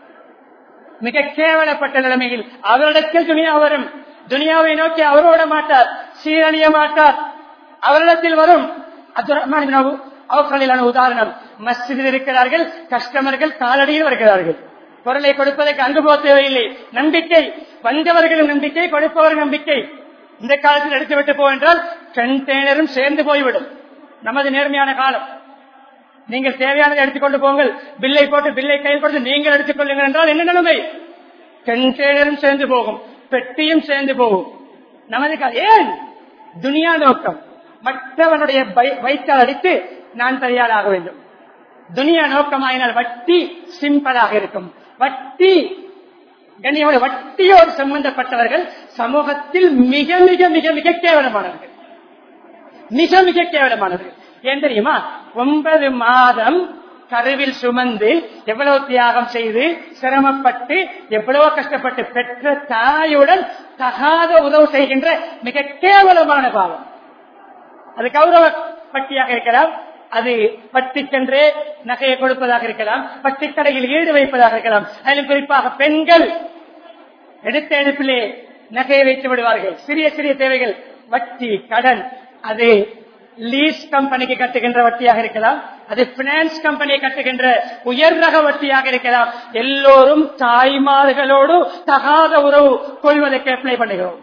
மிக கேவலப்பட்ட நிலைமையில் அவரிடத்தில் துனியா வரும். துனியாவை நோக்கி அவரோட மாட்டார், சீரழிய மாட்டார், அவரிடத்தில் வரும். அப்துல் ரஹ்மான் அவர்களிலான உதாரணம், மஸ்ஜிதில் இருக்கிறார்கள், கஸ்டமர்கள் காலடியில் வருகிறார்கள். பொருளை கொடுப்பதற்கு அங்கு போக தேவையில்லை. நம்பிக்கை, வந்தவர்களும் நம்பிக்கை, கொடுப்பவர்கள் நம்பிக்கை. இந்த காலத்தில் எடுத்துவிட்டு போவென்றால் கண்டெய்னரும் சேர்ந்து போய்விடும். நமது நேர்மையான காலம். நீங்கள் தேவையானதை எடுத்துக்கொண்டு போங்கள், பில்லை போட்டு பில்லை கையில் கொடுத்து நீங்கள் எடுத்துக் கொள்ளுங்கள் என்றால் என்ன நிலைமை? கண்டெய்னரும் சேர்ந்து போகும், பெட்டியும் சேர்ந்து போகும். நமது ஏன் துனியா நோக்கம்? மற்றவனுடைய வயிற்றால் அடித்து நான் தயாராக வேண்டும். துனியா நோக்கமாயினால் வட்டி சிம்பிளாக இருக்கும். வட்டி கண்ணியோட வட்டியோடு சம்பந்தப்பட்டவர்கள் சமூகத்தில் மிக மிக மிக மிக கேவலமானவர்கள், மிக மிக கேவலமானவர்கள். ஏன் தெரியுமா? 9 மாதம் கருவில் சுமந்து எவ்வளவு தியாகம் செய்து சிரமப்பட்டு எவ்வளவோ கஷ்டப்பட்டு பெற்ற தாயுடன் தகாத உதவு செய்கின்ற மிக கேவலமான பாவம். அது கௌரவ பட்டியாக இருக்கலாம், அது பட்டிக்கென்றே நகையை கொடுப்பதாக இருக்கலாம், பட்டிக்கடையில் ஈடு வைப்பதாக இருக்கலாம். அதிலும் குறிப்பாக பெண்கள் எடுத்த எடுப்பிலே நகையை வைத்து விடுவார்கள். சிறிய சிறிய தேவைகள், வட்டி, கடன், அது லீஸ் கம்பெனிக்கு கட்டுகின்ற வட்டியாக இருக்கலாம், அது பினான்ஸ் கம்பெனியை கட்டுகின்ற உயர் ரக வட்டியாக இருக்கலாம். எல்லோரும் தாய்மார்களோடு தகாத உறவு கொள்வதற்கு அப்ளை பண்ணுகிறோம்.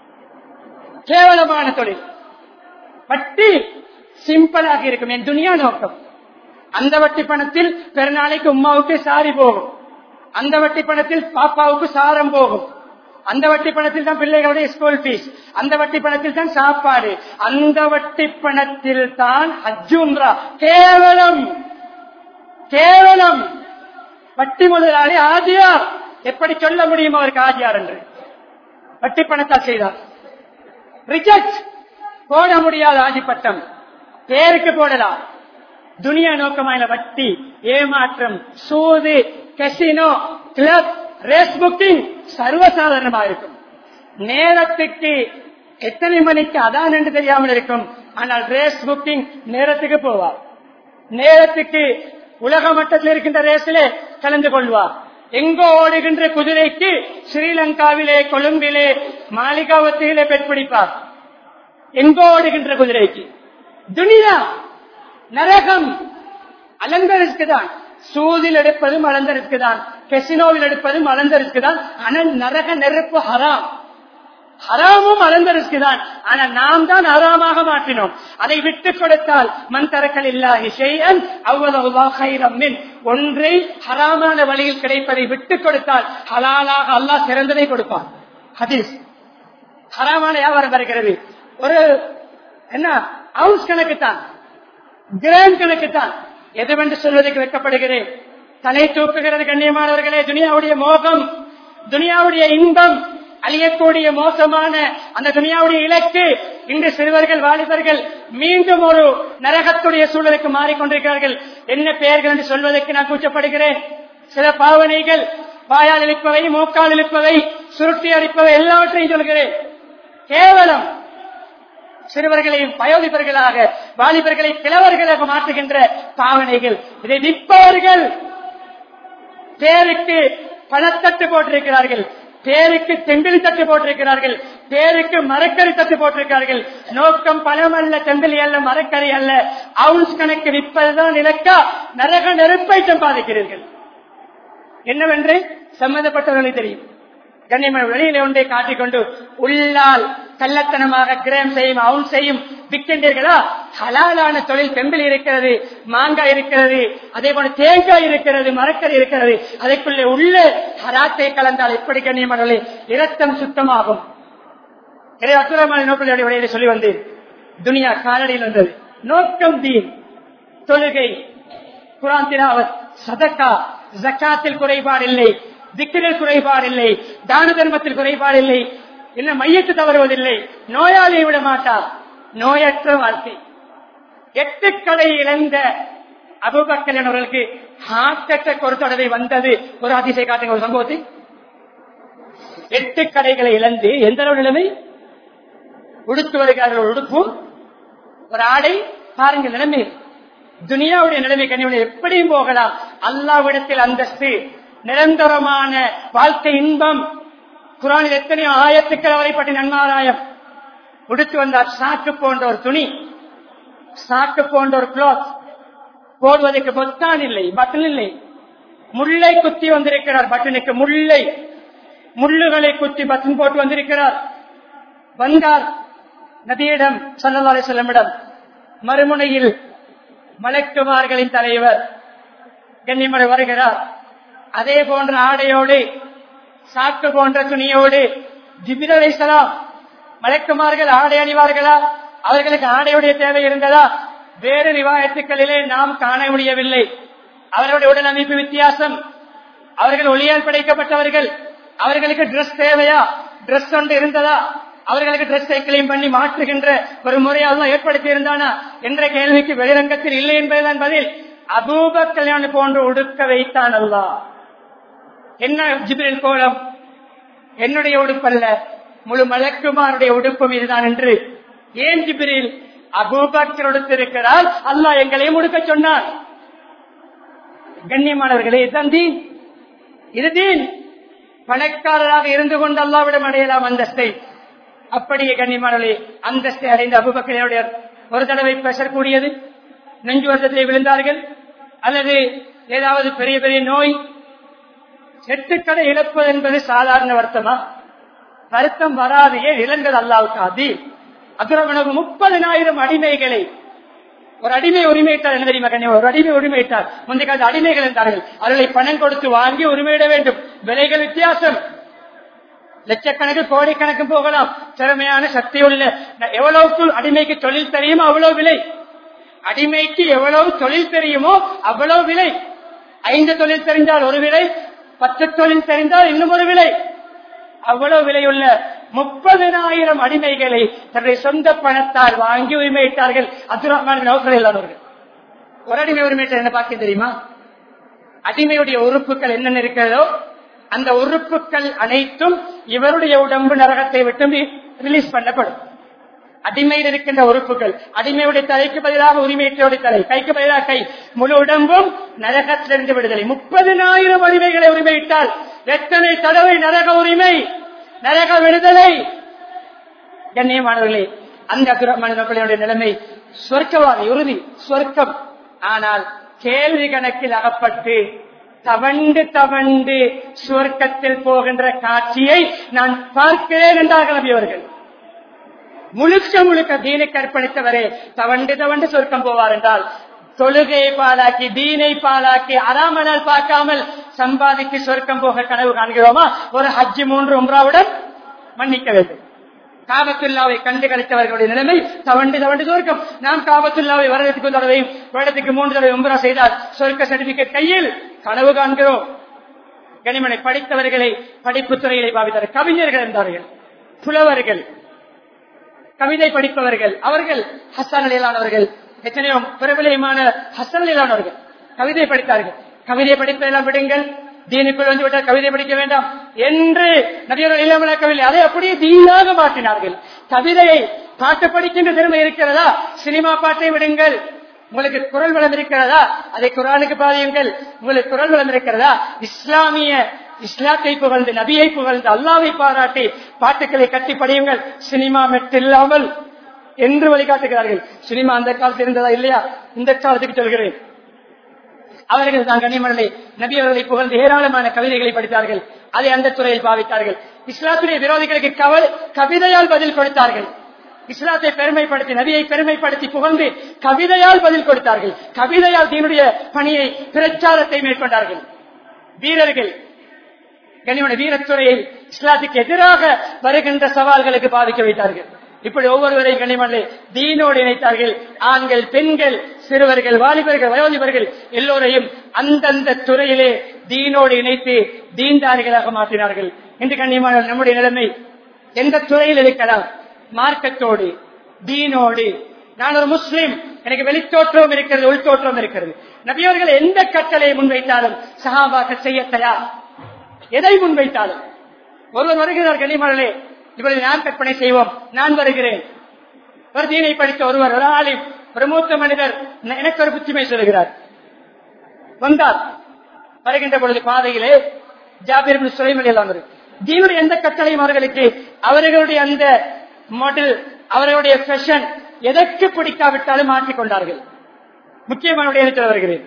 கேவலமான தொழில். வட்டி சிம்பிளாக இருக்கும். என் துனியா நோக்கம். அந்த வட்டி பணத்தில் பெருநாளைக்கு உமாவுக்கு சாரி போகும், அந்த வட்டி பணத்தில் பாப்பாவுக்கு சாரம் போகும், அந்த வட்டி பணத்தில் தான் பிள்ளைகளுடைய ஸ்கூல் பீஸ், அந்த வட்டி பணத்தில் தான் சாப்பாடு, அந்த வட்டி பணத்தில் தான் ஹஜ் உம்ரா. கேவலம், கேவலம். வட்டி முதலாளி ஆஜியார். எப்படி சொல்ல முடியும் அவருக்கு ஆஜியார் என்று? வட்டி பணத்தால் செய்தார். ரிஜெக்ட், போட முடியாத ஆஜி பட்டம், பேருக்கு போடலாம். துனியா நோக்கமான வட்டி, ஏமாற்றம், சூது, கசினோ, கிளப், ரேஸ் புக்கிங் சர்வசாதாரணமாக இருக்கும். நேரத்துக்கு எத்தனை மணிக்கு அதான் என்று தெரியாமல் இருக்கும், ஆனால் ரேஸ் புக்கிங் நேரத்துக்கு போவார். நேரத்துக்கு உலக மட்டத்தில் இருக்கின்ற ரேஸிலே கலந்து கொள்வார். எங்கோ ஓடுகின்ற குதிரைக்கு ஸ்ரீலங்காவிலே, கொழும்பிலே, மாளிகாவத்திலே பெற்பிடிப்பார். எங்கோ ஓடுகின்ற குதிரைக்கு. துனியா நரகம். அலந்த ரிஸ்க் தான். சூதில் எடுப்பதும் அலந்த ரிஸ்க் தான், கெசினோவில் எடுப்பதும் அலந்த ரிஸ்க் தான். ஆனால் நரக நெருப்பு ஹராம். ஹராமும் அலந்த ரிஸ்க் தான். ஆனால் நாம் தான் ஹராமாக மாற்றினோம். அதை விட்டுக் கொடுத்தால் மன் தரக்கல் இல்லாஹி ஷைஅன் அவ்வளவு கைரம் மின், ஒன்றை ஹராமான வழியில் கிடைப்பதை விட்டுக் கொடுத்தால் ஹலாலாக அல்லாஹ் சிறந்ததை கொடுப்பான். ஹதீஸ். ஹராமான வியாபாரம் வருகிறது. ஒரு என்ன அவுன்ஸ் கணக்குத்தான், கிராம் கணக்குத்தான். எதுவென்று சொல்வதற்கு வெட்கப்படுகிறேன். தலை தூக்குகிறது. கண்ணியமானவர்களே, துனியாவுடைய மோகம், துனியாவுடைய இன்பம், அழியக்கூடிய மோசமான அந்த துனியாவுடைய இலக்கு. இன்று சிறுவர்கள், வாலிபர்கள் மீண்டும் ஒரு நரகத்துடைய சூழலுக்கு மாறிக்கொண்டிருக்கிறார்கள். என்ன பெயர்கள் என்று சொல்வதற்கு நான் கூச்சப்படுகிறேன். சில பாவனைகள், வாயால் இழுப்பவை, மூக்கால் இழுப்பவை, சுருட்டி அடிப்பவை, எல்லாவற்றையும் சொல்கிறேன். கேவலம். சிறுவர்களையும் வயோதிபர்களாக, வாலிபர்களை கிழவர்களாக மாற்றுகின்ற பாவனைகள். இதை நிற்பவர்கள் பேருக்கு பணத்தட்டு போட்டிருக்கிறார்கள், பேருக்கு செம்பிலி தட்டு போட்டிருக்கிறார்கள், பேருக்கு மரக்கறி தட்டு போட்டிருக்கிறார்கள். நோக்கம் பணம் அல்ல, செம்பிலி அல்ல, மரக்கறி அல்ல, அவுன்ஸ் கணக்கு விற்பதுதான் இலக்கா. நரக நெருப்பை சம்பாதிக்கிறீர்கள். என்னவென்று சம்பந்தப்பட்டவர்களை தெரியும். கண்ணியமான வெளியிலே ஒன்றை காட்டிக்கொண்டு உள்ளால் கள்ளத்தனமாக கிரேம் செய்யும் அவுன் செய்யும் விற்கின்றீர்களா? ஹலாலான தொழில் பெம்பில் இருக்கிறது, மாங்காய் இருக்கிறது, அதே போல தேங்காய் இருக்கிறது, மரக்கறி இருக்கிறது. அதற்குள்ளே உள்ள ஹராத்தை கலந்தால் எப்படி கண்ணியமானவர்களே இரத்தம் சுத்தமாகும். அற்புதமான நோக்கங்களுடைய விடையை சொல்லி வந்தேன். துனியா காலடியில் வந்தது. நோக்கம் தீன், தொழுகை, குர்ஆன் திலாவத், சதகா, ஜக்காத்தில் குறைபாடில்லை, திக்ரில் குறைபாடில்லை, தான தர்மத்தில் குறைபாடில்லை, என்ன மையத்து தவறுவதில்லை, நோயாளியை விட மாட்டார், நோயற்ற வாழ்க்கை. 8 கடை இழந்த அபூபக்கர் அவர்களுக்கு ஹார்ட் அட்டாக் ஒரு தடவை வந்தது. ஒரு அதிசய காட்டுங்க, ஒரு சம்பவத்தை. 8 கடைகளை இழந்து எந்த அளவு நிலைமை? உடுத்து வருகிறார்கள், உடுப்பும் ஒரு ஆடை. பாருங்க நிலைமை, துனியாவுடைய நிலைமை கண்ணியவனை எப்படியும் போகலாம். அல்லாஹ்விடத்தில் அந்தஸ்து, நிரந்தரமான வாழ்க்கை, இன்பம். குர்ஆனில் எத்தனையோ ஆயத்துக்கள் அவரை பற்றி நன்மாராயம். உடுத்து வந்தார் சாக்கு போன்ற ஒரு துணி, சாக்கு போன்ற ஒரு கிளாத், போடுவதற்கு பொத்தான் இல்லை, பட்டன் இல்லை, முல்லை குத்தி வந்திருக்கிறார். பட்டனுக்கு முள்ளுகளை குத்தி பட்டன் போட்டு வந்திருக்கிறார். வந்தார் நபியிடம் ஸல்லல்லாஹு அலைஹி வஸல்லம். மறுமுனையில் மலக்குமார்களின் தலைவர் கண்ணியமலை வருகிறார். அதே போன்ற ஆடையோடு, சாக்கு போன்ற துணியோடு ஜிப்ரீல் அலைஹிஸ்ஸலாம். மலக்குமார்கள் ஆடை அணிவார்களா? அவர்களுக்கு ஆடையுடைய தேவை இருந்ததா? வேறு ரிவாயத்துக்களிலே நாம் காண முடியவில்லை. அவர்களுடைய உடல் அமைப்பு வித்தியாசம். அவர்கள் ஒளியால் படைக்கப்பட்டவர்கள். அவர்களுக்கு டிரெஸ் தேவையா? டிரெஸ் ஒன்று இருந்ததா? அவர்களுக்கு டிரெஸ்ஸை கிளீன் பண்ணி மாற்றுகின்ற ஒரு முறையை அல்லாஹ் ஏற்படுத்தி இருந்தானா என்ற கேள்விக்கு வெளிரங்கத்தில் இல்லை என்பதுதான் பதில். அபூபக்கர் போன்று உடுக்க வைத்தான் அல்லாஹ். என்ன ஜிப்ரீல் கோலம்? என்னுடைய உடுப்பல்ல, முழு மலக்குமாருடைய உடுப்பும் இதுதான் என்று. ஏன் ஜிப்ரீல் அபூபக்கர் உடுத்திருக்கிறார், அல்லாஹ் எங்களையும் உடுக்க சொன்னார். கண்ணியமானவர்களே, இதுதான் தீன். இது தீன். பணக்காரராக இருந்து கொண்டு அல்லாஹ்விடம் அடையலாம் அந்தஸ்தை. அப்படியே கண்ணியமானவர்களே, அந்தஸ்தை அடைந்த அபூபக்கருடைய ஒரு தடவை பேசக்கூடியது, நெஞ்சு வருத்தத்திலே விழுந்தார்கள், அல்லது ஏதாவது பெரிய பெரிய நோய். 8 கடை இழப்பது என்பது சாதாரண வருத்தமா? வருத்தம் வராதையே இழந்தது அல்லாஹ்வுக்கு அது. அப்துர்ரஹ்மான் 30,000 அடிமைகளை, ஒரு அடிமை உரிமையிட்டார். என்ன தெரியுமா கண்ணியம்? ஒரு அடிமை உரிமையிட்டார். முந்தைய காலத்து அடிமைகள் இருந்தார்கள், அவர்களை பணம் கொடுத்து வாங்கி உரிமையிட வேண்டும். விலைகள் வித்தியாசம், லட்சக்கணக்கு கோடிக்கணக்கு போகலாம். திறமையான சக்தி உள்ள எவ்வளவுக்கு அடிமைக்கு தொழில் தெரியுமோ அவ்வளவு விலை. அடிமைக்கு எவ்வளவு தொழில் தெரியுமோ அவ்வளவு விலை. 5 தொழில் தெரிந்தால் ஒரு விலை, 10 தொழில் தெரிந்தால் இன்னும் ஒரு விலை. அவ்வளவு விலையுள்ள 30,000 அடிமைகளை தன்னுடைய சொந்த பணத்தால் வாங்கி உரிமையிட்டார்கள். அப்துர்ரஹ்மான் நௌஃபல். ஒரு அடிமை உரிமையிட்ட என்ன பார்க்க தெரியுமா? அடிமையுடைய உறுப்புகள் என்னென்ன இருக்கிறதோ அந்த உறுப்புகள் அனைத்தும் இவருடைய உடம்பு நரகத்தை விட்டு ரிலீஸ் பண்ணப்படும். அடிமையில் இருக்கின்ற உறுப்புகள், அடிமையுடைய தலைக்கு பதிலாக உரிமையுடைய தலை, கைக்கு பதிலாக கை, முழு உடம்பும் நரகத்திலிருந்து விடுதலை. 30,000 அடிமைகளை உரிமையிட்டால் எத்தனை தடவை நரக உரிமை, நரக விடுதலை. கண்ணியமானவர்களே, அந்த அப்துர்ரஹ்மானுடைய நிலைமை சொர்க்கவாதி, உறுதி சொர்க்கம். ஆனால் கேள்வி கணக்கில் அகப்பட்டு தவண்டு தவண்டு சுவர்க்கத்தில் போகின்ற காட்சியை நான் பார்க்கிறேன் என்றார்கள் நபி அவர்கள். முழுக்க முழுக்க தீனுக்கு அர்ப்பணித்தவரே தவண்டு தவண்டு சொர்க்கம் போவார் என்றால், தொழுகையை பாழாக்கி, தீனை பாழாக்கி, அறாமனால் பார்க்காமல் சம்பாதிக்கு சொர்க்கம் போக கனவு காண்கிறோமா? ஒரு ஹஜ் 3 உம்ராவுடன் மன்னிக்க வேண்டும். காபத்துல்லாவை கண்டு கழித்தவர்களுடைய நிலைமை தவண்டு தவண்டு சொர்க்கம். நாம் காபத்துல்லாவை வருடத்துக்கு 1 தடவையும் வருடத்துக்கு 3 தடவை உம்ரா செய்தால் சொர்க்க சர்டிபிகேட் கையில், கனவு காண்கிறோம். கனிமனை படித்தவர்களை படிப்பு துறையிலே பாவித்தார். கவிஞர்கள் இருந்தார்கள், புலவர்கள், கவிதை படிப்பவர்கள், அவர்கள் ஹசன் அலிலானவர்கள், எத்தனையோ பிரபலமான ஹசன் அலிலானவர்கள் கவிதை படித்தார்கள். கவிதை படிப்பதெல்லாம் விடுங்கள், தீனுக்குள் வந்து விட்டால் கவிதை படிக்க வேண்டாம் என்று நபியர்கள் இளமலக்கவில்லை. அதை அப்படியே தீனாக மாற்றினார்கள். கவிதையை பாட்டு படிக்கின்ற திறமை இருக்கிறதா? சினிமா பாட்டை விடுங்கள். உங்களுக்கு குரல் வளம் இருக்கிறதா? அதை குர்ஆனுக்கு பாதியுங்கள். உங்களுக்கு குரல் வளம் இருக்கிறதா? இஸ்லாத்தை புகழ்ந்து, நபியை புகழ்ந்து, அல்லாஹ்வை பாராட்டி பாட்டுக்களை கட்டி படியுங்கள். சினிமா மெட்டில்லாமல் என்று வழிகாட்டுகிறார்கள். சினிமா அந்த காலத்தில் இருந்ததா இல்லையா? இந்த காலத்துக்கு சொல்கிறேன். அவர்கள் தான் கனிமணலை நபி அவர்களை புகழ்ந்து ஏராளமான கவிதைகளை படித்தார்கள். அதை அந்த துறையில் பாவித்தார்கள். இஸ்லாத்துடைய விரோதிகளுக்கு கவிதையால் பதில் கொடுத்தார்கள். இஸ்லாத்தை பெருமைப்படுத்தி, நபியை பெருமைப்படுத்தி புகழ்ந்து கவிதையால் பதில் கொடுத்தார்கள். கவிதையால் தீனுடைய பணியை, பிரச்சாரத்தை மேற்கொண்டார்கள். வீரர்கள் கனிமன வீரத்துறையை இஸ்லாத்துக்கு எதிராக வருகின்ற சவால்களுக்கு பாதிக்க வைத்தார்கள். இப்படி ஒவ்வொருவரையும் கனிமனை தீனோடு இணைத்தார்கள். ஆண்கள், பெண்கள், சிறுவர்கள், வாலிபர்கள், வயோதிபர்கள் எல்லோரையும் அந்தந்த துறையிலே தீனோடு இணைத்து தீன்தாரிகளாக மாற்றினார்கள். இன்று கண்ணியமான நம்முடைய நிலைமை எந்த துறையில் இருக்கலாம்? மார்க்கத்தோடு, தீனோடு. நான் ஒரு முஸ்லிம், எனக்கு வெளித்தோற்றம் இருக்கிறது, உள்தோற்றம் இருக்கிறது. நபியவர்கள் எந்த கட்டளையை முன்வைத்தாலும் சஹாபாக்கள் செய்ய தயார். எதை முன்வைத்தாலும் ஒருவர் வருகிறார், கனிமகளே இப்பொழுது நான் கற்பனை செய்வோம், நான் வருகிறேன். ஒரு தீனை படித்த ஒருவர், ஒரு ஆலிம், ஒரு மூத்த மனிதர் எனக்கு ஒரு புத்திமை சொல்லுகிறார். வந்தார். வருகின்ற பொழுது பாதையிலே ஜாபீர் இப்னு சுலைம் எல்லாம் தீனுடைய எந்த கட்டளையும் அவர்களுக்கு, அவர்களுடைய அந்த மாடல், அவர்களுடைய ஃபேஷன் எதற்கு பிடிக்காவிட்டாலும் மாற்றிக் கொண்டார்கள். முக்கியமான வருகிறேன்.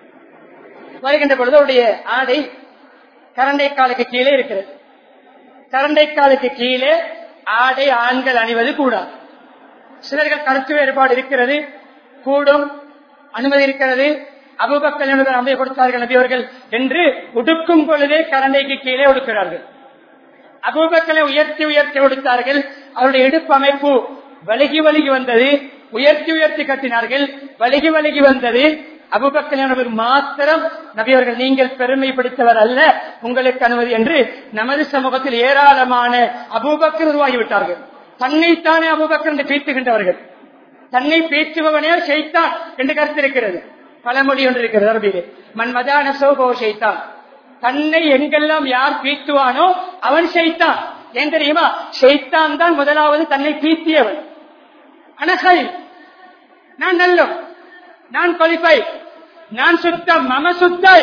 வருகின்ற பொழுது அவருடைய ஆடை கரண்டை காலுக்கு கீழே இருக்கிறது. கரண்டை காலுக்கு கீழே ஆடை ஆண்கள் அணிவது கூடாது. சிலர்கள் கருத்து வேறுபாடு இருக்கிறது, கூடும், அனுமதி இருக்கிறது. அபூபக்கர் அமைய கொடுத்தார்கள் நபியவர்கள் என்று உடுக்கும் பொழுதே கரண்டைக்கு கீழே உடுக்கிறார்கள். அபூபக்கரை உயர்த்தி உயர்த்தி உடுத்தார்கள். அவருடைய இடுப்பு அமைப்பு வலிகி வலிகி வந்தது. உயர்த்தி உயர்த்தி கட்டினார்கள், வலிகி வலிகி வந்தது. அபூபக்கர் மாத்திரம் நபியவர்கள் நீங்கள் பெருமைப்படுத்தவர் அல்ல, உங்களுக்கு அனுமதி என்று நமது சமூகத்தில் ஏராளமான அபூபக்கர் உருவாகிவிட்டார்கள். தன்னைத்தானே அபூபக்கர் என்று பேசுகின்றவர்கள். தன்னை பேசுபவனே ஷைத்தான் என்று கருத்து இருக்கிறது. பழமொழி ஒன்று இருக்கிறது அரபியிலே, மன்மதான சோபோ ஷைத்தான். தன்னை எங்கெல்லாம் யார் பீத்துவானோ அவன் ஷைத்தான். ஏன் தெரியுமா? ஷைத்தான் தான் முதலாவது தன்னை பீத்தியவன். அனகை, நான் நல்லம், நான் குவாலிஃபை, நான் சுத்தம், மம சுத்தாய்.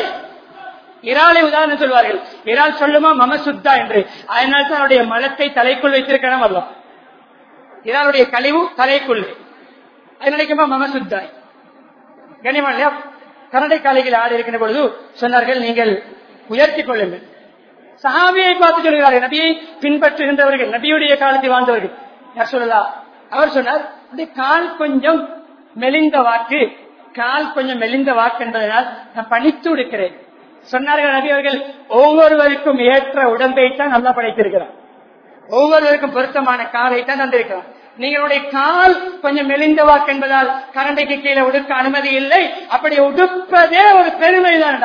இறாலை உதாரணம் சொல்வார்கள். இறால் சொல்லுமா மம சுத்தா என்று. அதனால் தான் அவருடைய மலத்தை தலைக்குள் வைத்திருக்கணும் அல்ல. இறாலுடைய கழிவு தலைக்குள், அது நினைக்குமா மம சுத்தாய். கனிமல்யா கரண்டை காலையில் ஆடி இருக்கின்ற பொழுது சொன்னார்கள், நீங்கள் உயர்த்திக் கொள்ளுங்கள். சஹாபியை பார்த்து சொல்கிறார்கள், நபியை பின்பற்றுகின்றவர்கள், நபியுடைய காலத்தில் வாழ்ந்தவர்கள். யார் சொல்லலாம்? அவர் சொன்னார், கால் கொஞ்சம் மெலிந்த வாக்கு, கால் கொஞ்சம் மெலிந்த வாக்கு என்பதனால் நான் பணித்து இருக்கிறேன் சொன்னார்கள் நபி அவர்கள். ஒவ்வொருவருக்கும் ஏற்ற உடம்பை தான் நல்லா படைத்திருக்கிறார். ஒவ்வொருவருக்கும் பொருத்தமான காலை தான் தந்திருக்கிறார். நீங்களுடைய கால் கொஞ்சம் மெலிந்த வாக்கு என்பதால் கரண்டைக்கு கீழே உடுக்க அனுமதி இல்லை. அப்படி உடுப்பதே ஒரு பெருமை தான்.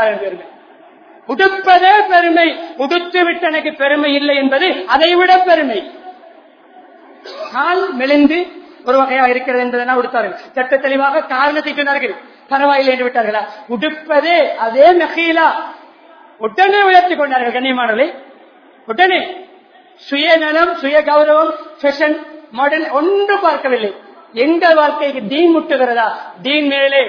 உடுப்பதே பெருமை. உடுத்து விட்டு எனக்கு பெருமை இல்லை என்பது அதை விட பெருமை. கால் மெலிந்து ஒரு வகையாக இருக்கிறது என்பதனால் உடுத்தார்கள். சட்ட தெளிவாக காரணத்தை சொன்னார்கள், பரவாயில்லை என்று விட்டார்களா? உடுப்பதே அதே நகீலா. உடனே உயர்த்தி கொண்டார்கள் கண்ணியமானவர்களே. உடனே சுயநலம், சுய கௌரவம், ஃபேஷன், மாடல் ஒன்று பார்க்கவில்லை. எங்கள் வாழ்க்கைக்கு தீன் முட்டுகிறதா? தீன் மேலே.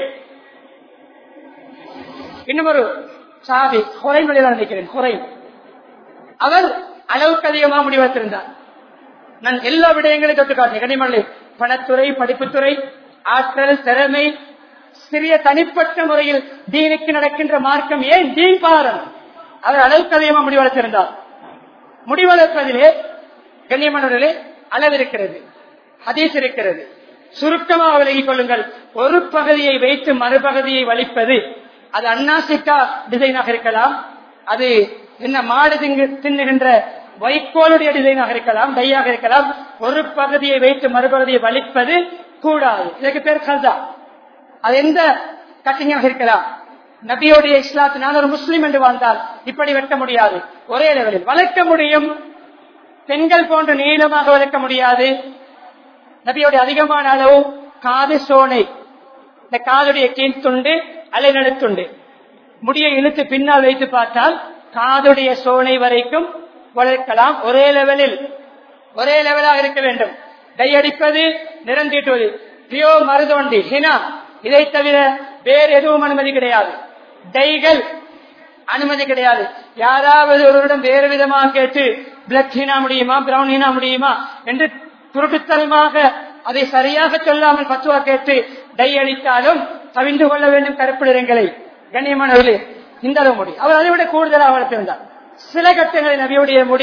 இன்னும் ஒரு சாதி குறைன் நினைக்கிறேன், குறைன். அவர் அளவுக்கு அதிகமாக முடிவெடுத்திருந்தார். நான் எல்லா விடயங்களையும் தொட்டு காட்டினேன் கனிமலை. பணத்துறை, படிப்புத்துறை, ஆற்றல், திறமை, சிறிய தனிப்பட்ட முறையில் தீனுக்கு நடக்கின்ற மார்க்கம். ஏன் தீன் பாரம்? அவர் அளவுக்கு அதிகமாக முடிவெடுத்திருந்தார். முடிவெடுப்பதிலே கண்ணியமானவர்களே அளவு இருக்கிறது, ஹதீஸ் இருக்கிறது. சுருக்கமாக விலகிக் கொள்ளுங்கள். ஒரு பகுதியை வைத்து மறுபகுதியை வலிப்பது, அது அன்னாசிக்கா டிசைனாக இருக்கலாம், அது என்ன மாடு தின்னுகின்ற வைக்கோலுடைய டிசைனாக இருக்கலாம், டையாக இருக்கலாம். ஒரு பகுதியை வைத்து மறுபகுதியை வலிப்பது கூடாது. இதற்கு பேர் கல்தா. அது எந்த கட்டிங்காக இருக்கலாம். நபியோடைய இஸ்லாத்து நான் ஒரு முஸ்லீம் என்று வாழ்ந்தால் இப்படி வெட்ட முடியாது. ஒரே லெவலில் வளர்க்க முடியும். பெண்கள் போன்று நீளமாக வளர்க்க முடியாது. நபியோடைய அதிகமான அளவு காது சோனை, இந்த காதுடைய கீழ்த்துண்டு அலைநடுத்துண்டு, முடியை இழுத்து பின்னால் வைத்து பார்த்தால் காதுடைய சோனை வரைக்கும் வளர்க்கலாம். ஒரே லெவலில், ஒரே லெவலாக இருக்க வேண்டும். கையடிப்பது, நிறந்தீட்டுவது, பியோ மருதோண்டி, ஹினா, இதை தவிர வேறு எதுவும் அனுமதி கிடையாது. டைகள் அனுமதி கிடையாது. யாராவது ஒருவரிடம் வேறு விதமாக கேட்டு பிளக் ஹீனா முடியுமா, பிரவுன் ஹீனா முடியுமா என்று துருட்டுத்தனமாக அதை சரியாக சொல்லாமல் பத்துவா கேட்டு டை அளித்தாலும் தவிந்து கொள்ள வேண்டும் கருப்பு நிறங்களை. கண்ணியமானவர்களே, இந்த அளவு முடி அவர் அதை விட கூடுதலாக வளர்த்திருந்தார். சில கட்டங்களில் நபியுடைய முடி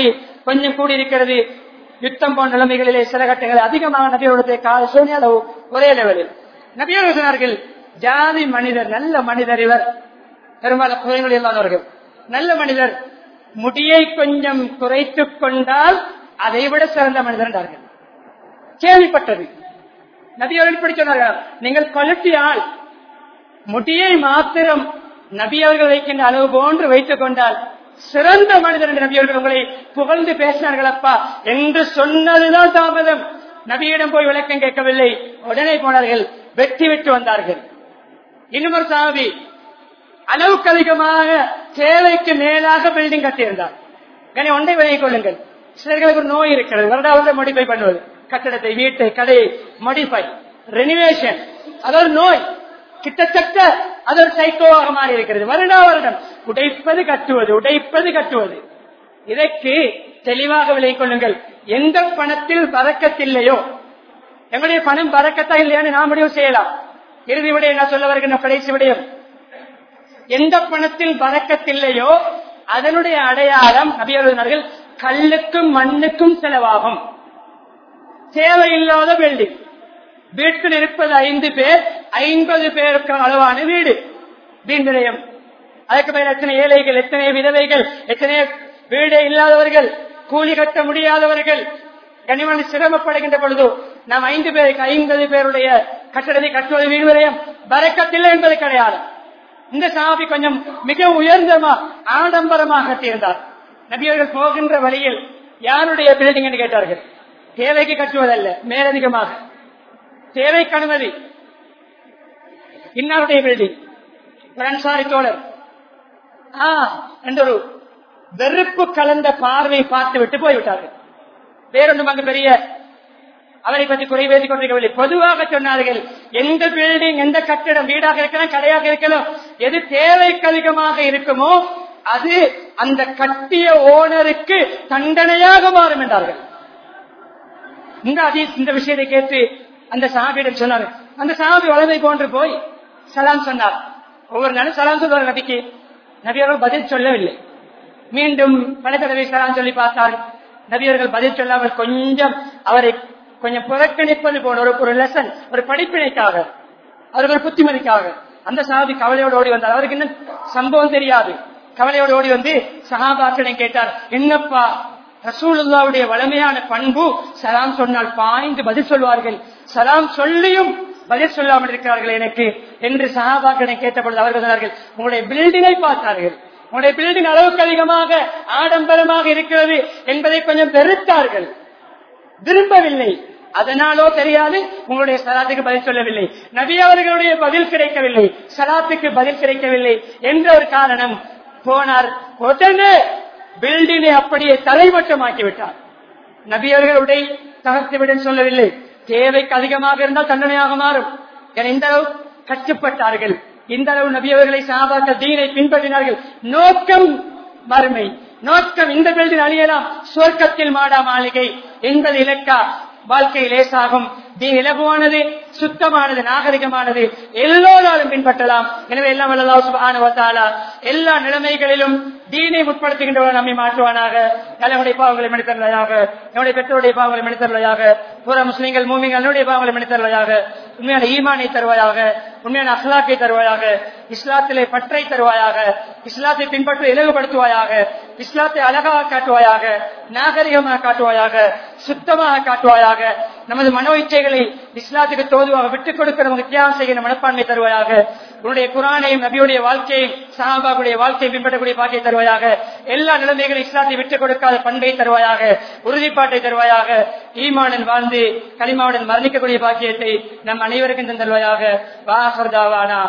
கொஞ்சம் கூடியிருக்கிறது. யுத்தம் போன்ற நிலைமைகளிலே சில கட்டங்கள் அதிகமாக நபியோடைய சூழ்நிலை அளவு ஒரே லெவலில் நபியோடு சொன்னார்கள், ஜாதி மனிதர், நல்ல மனிதர் இவர், பெரும்பாலும் குறைகள் இல்லாதவர்கள், நல்ல மனிதர், முடியை கொஞ்சம் குறைத்துக் கொண்டால் அதை விட சிறந்த மனிதர் என்றார்கள். கேள்விப்பட்டது நபியோடு இப்படி சொன்னார்கள், நீங்கள் குவாலிட்டி ஆள், முடியை மாத்திரம் நபி அவர்கள் வைக்கின்ற அளவு போன்று வைத்துக் கொண்டால் சிறந்த மனிதர் என்று நபியவர்கள் உங்களை புகழ்ந்து பேசினார்கள் அப்பா என்று சொன்னதுதான் தாமதம். நபியிடம் போய் விளக்கம் கேட்கவில்லை, உடனே போனார்கள், வெற்றி விட்டு வந்தார்கள். இன்னொரு சாபி அளவுக்கு அதிகமாக தேவைக்கு மேலாக பில்டிங் கட்டியிருந்தார். ஒன்றை விலகிக் கொள்ளுங்கள், சிலர்களுக்கு ஒரு நோய் இருக்கிறது, வருடாவது மோடிஃபை பண்ணுவது, கட்டடத்தை, வீட்டை, கடையை மோடிஃபை, ரெனிவேஷன், அது ஒரு நோய். கிட்டத்தட்ட அது ஒரு சைக்கோவாக மாறி இருக்கிறது. வருடா வருடம் உடைப்பது கட்டுவது, உடைப்பது கட்டுவது. இதற்கு தெளிவாக விலகிக் கொள்ளுங்கள். எந்த பணத்தில் பறக்கத்தில்லையோ, எங்களுடைய பணம் பறக்கத்தா இல்லையான்னு நாம் முடிவு செய்யலாம். இறுதி விடயம் நான் சொல்ல வருகின்ற கடைசி விடயம், எந்த பணத்தில் பறக்கத்தில்லையோ அதனுடைய அடையாளம் நபியர்கள் கல்லுக்கும் மண்ணுக்கும் செலவாகும். தேவையில்லாத பில்டிங், வீட்டில் இருப்பது 5 பேர், 50 பேருக்கு அளவான வீடு, வீண் நிலையம். அதுக்கு மேல எத்தனை ஏழைகள், எத்தனை விதவைகள், எத்தனை வீடே இல்லாதவர்கள், கூலி கட்ட முடியாதவர்கள், கனிமணி சிரமப்படுகின்ற பொழுது நாம் 5 பேருக்கு 50 பேருடைய கட்டடத்தை கட்டுவது வீண் நிலையம், பறக்கத்தில்லை என்பது கிடையாது. இந்த சாபி கொஞ்சம் மிக உயர்ந்தமா ஆடம்பரமாக கட்டியிருந்தார். நபியர்கள் போகின்ற வழியில் யாருடைய பில்டிங் என்று கேட்டார்கள். தேவைக்கு கட்டுவதல்ல, மேலதிகமாக தேவைக்கு அனுமதி. இன்னாருடைய பில்டிங், ஒரு அன்சாரி தோழர் என்ற ஒரு வெறுப்பு கலந்த பார்வை பார்த்து விட்டு போய்விட்டார்கள். வேறொன்றும் அங்கு பெரிய அவரை பற்றி குறை பேசிக் கொண்டிருக்கவில்லை. பொதுவாக சொன்னார்கள், எந்த பில்டிங், எந்த கட்டிடம், வீடாக இருக்கலாம், கடையாக இருக்கலாம், எது தேவைக்கு அதிகமாக இருக்குமோ அது அந்த கட்டிய ஓனருக்கு தண்டனையாக மாறும் என்றார்கள். இந்த விஷயத்தை கேட்டு அந்த சஹாபியிடம் சொன்னார். அந்த சஹாபி வளமை போன்று போய் சலாம் சொன்னார். ஒவ்வொரு நாளும் சலாம் சொல்வார் நபிக்கு. நபியர்கள் பதில் சொல்லவில்லை. மீண்டும் பல தடவை சலாம் சொல்லி பார்த்தார். நபியர்கள் பதில் சொல்லாமல் கொஞ்சம் அவரை கொஞ்சம் புறக்கணிப்பது போன ஒரு லெசன், ஒரு படிப்பினைக்காக, அவர்கள் புத்திமதிக்காக அந்த சஹாபி கவலையோடு ஓடி வந்தார். அவருக்கு இன்னும் சம்பவம் தெரியாது. கவலையோடு ஓடி வந்து சஹாபாக்களிடம் கேட்டார், என்னப்பா ரசூலுல்லாஹ்வுடைய வளமையான பண்பு, சலாம் சொன்னால் பாய்ந்து பதில் சொல்வார்கள், சலாம் சொல்லியும் பதில் சொல்லாமல் இருக்கிறார்கள் எனக்கு என்று சஹாபாக்களிடம் கேட்டபொழுது அவர்கள் சொன்னார்கள், உங்களுடைய பில்டிங்கை பார்த்தார்கள், உங்களுடைய பில்டிங் அளவுக்கு அதிகமாக ஆடம்பரமாக இருக்கிறது என்பதை கொஞ்சம் வெறுத்தார்கள், விரும்பவில்லை. அதனாலோ தெரியாது உங்களுடைய சலாத்துக்கு பதில் சொல்லவில்லை, நபி அவர்களுடைய பதில் கிடைக்கவில்லை, சலாத்துக்கு பதில் கிடைக்கவில்லை என்ற ஒரு காரணம். போனார், உடனே பில்டிங்கை அப்படியே தலைமட்டமாக்கிவிட்டார். நபி அவர்களுடைய தகர்த்துவிட சொல்லவில்லை, தேவைக்கு அதிகமாக இருந்தால் தண்டனையாக மாறும் என இந்த அளவு கஷ்டப்பட்டார்கள். இந்த அளவு நபி அவர்களை சஹாபாக்கள் தீனை பின்பற்றினார்கள். நோக்கம் மறுமை, நோக்கம் இந்த பில்டிங் அழியலாம், சொர்க்கத்தில் மாடா மாளிகை என்பது இலக்கா. வாழ்க்கை லேசாகும், தீன் இலகுவானது, சுத்தமானது, நாகரிகமானது, எல்லோராலும் பின்பற்றலாம். எனவே எல்லாம் அல்லாஹ் சுப்ஹானஹு வ தஆலா எல்லா நிலைமைகளிலும் தீனை முற்படுத்துகின்றவர் நம்மை மாற்றுவானாக. நம்முடைய பாவங்களை மன்னித்தருள்வாயாக, நம்முடைய பெற்றோருடைய பாவங்களை மன்னித்தருள்வாயாக, புற முஸ்லிம்கள் மூமின்கள் நம்முடைய பாவங்களை மன்னித்தருள்வாயாக, உண்மையான ஈமானை தருவாயாக, உண்மையான அக்லாக்கை தருவாயாக, இஸ்லாத்திலே பற்றை தருவாயாக, இஸ்லாத்தை பின்பற்ற இலகுபடுத்துவாயாக, இஸ்லாத்தை அழகாக காட்டுவாயாக, நாகரிகமாக காட்டுவாயாக, சுத்தமாக காட்டுவாயாக, நமது மனோ இச்சைகளை இஸ்லாத்துக்கு தோதுவாக விட்டுக் கொடுக்க நமக்கு தியாகம் செய்கிற மனப்பான்மை தருவாயாக, உன்னுடைய குர்ஆனையும் நபியுடைய வாழ்க்கையும் சஹாபாக்களுடைய வாழ்க்கையை பின்பற்றக்கூடிய பாக்கியை தருவாயாக, எல்லா நிலைமைகளும் இஸ்லாத்தை விட்டுக் கொடுக்காத பண்பை தருவாயாக, உறுதிப்பாட்டை தருவாயாக, ஈமானுடன் வாழ்ந்து கலிமாவுடன் மரணிக்கக்கூடிய பாக்கியத்தை நம் அனைவருக்கும் தந்தருவாயாக. வாஹர் தாவானா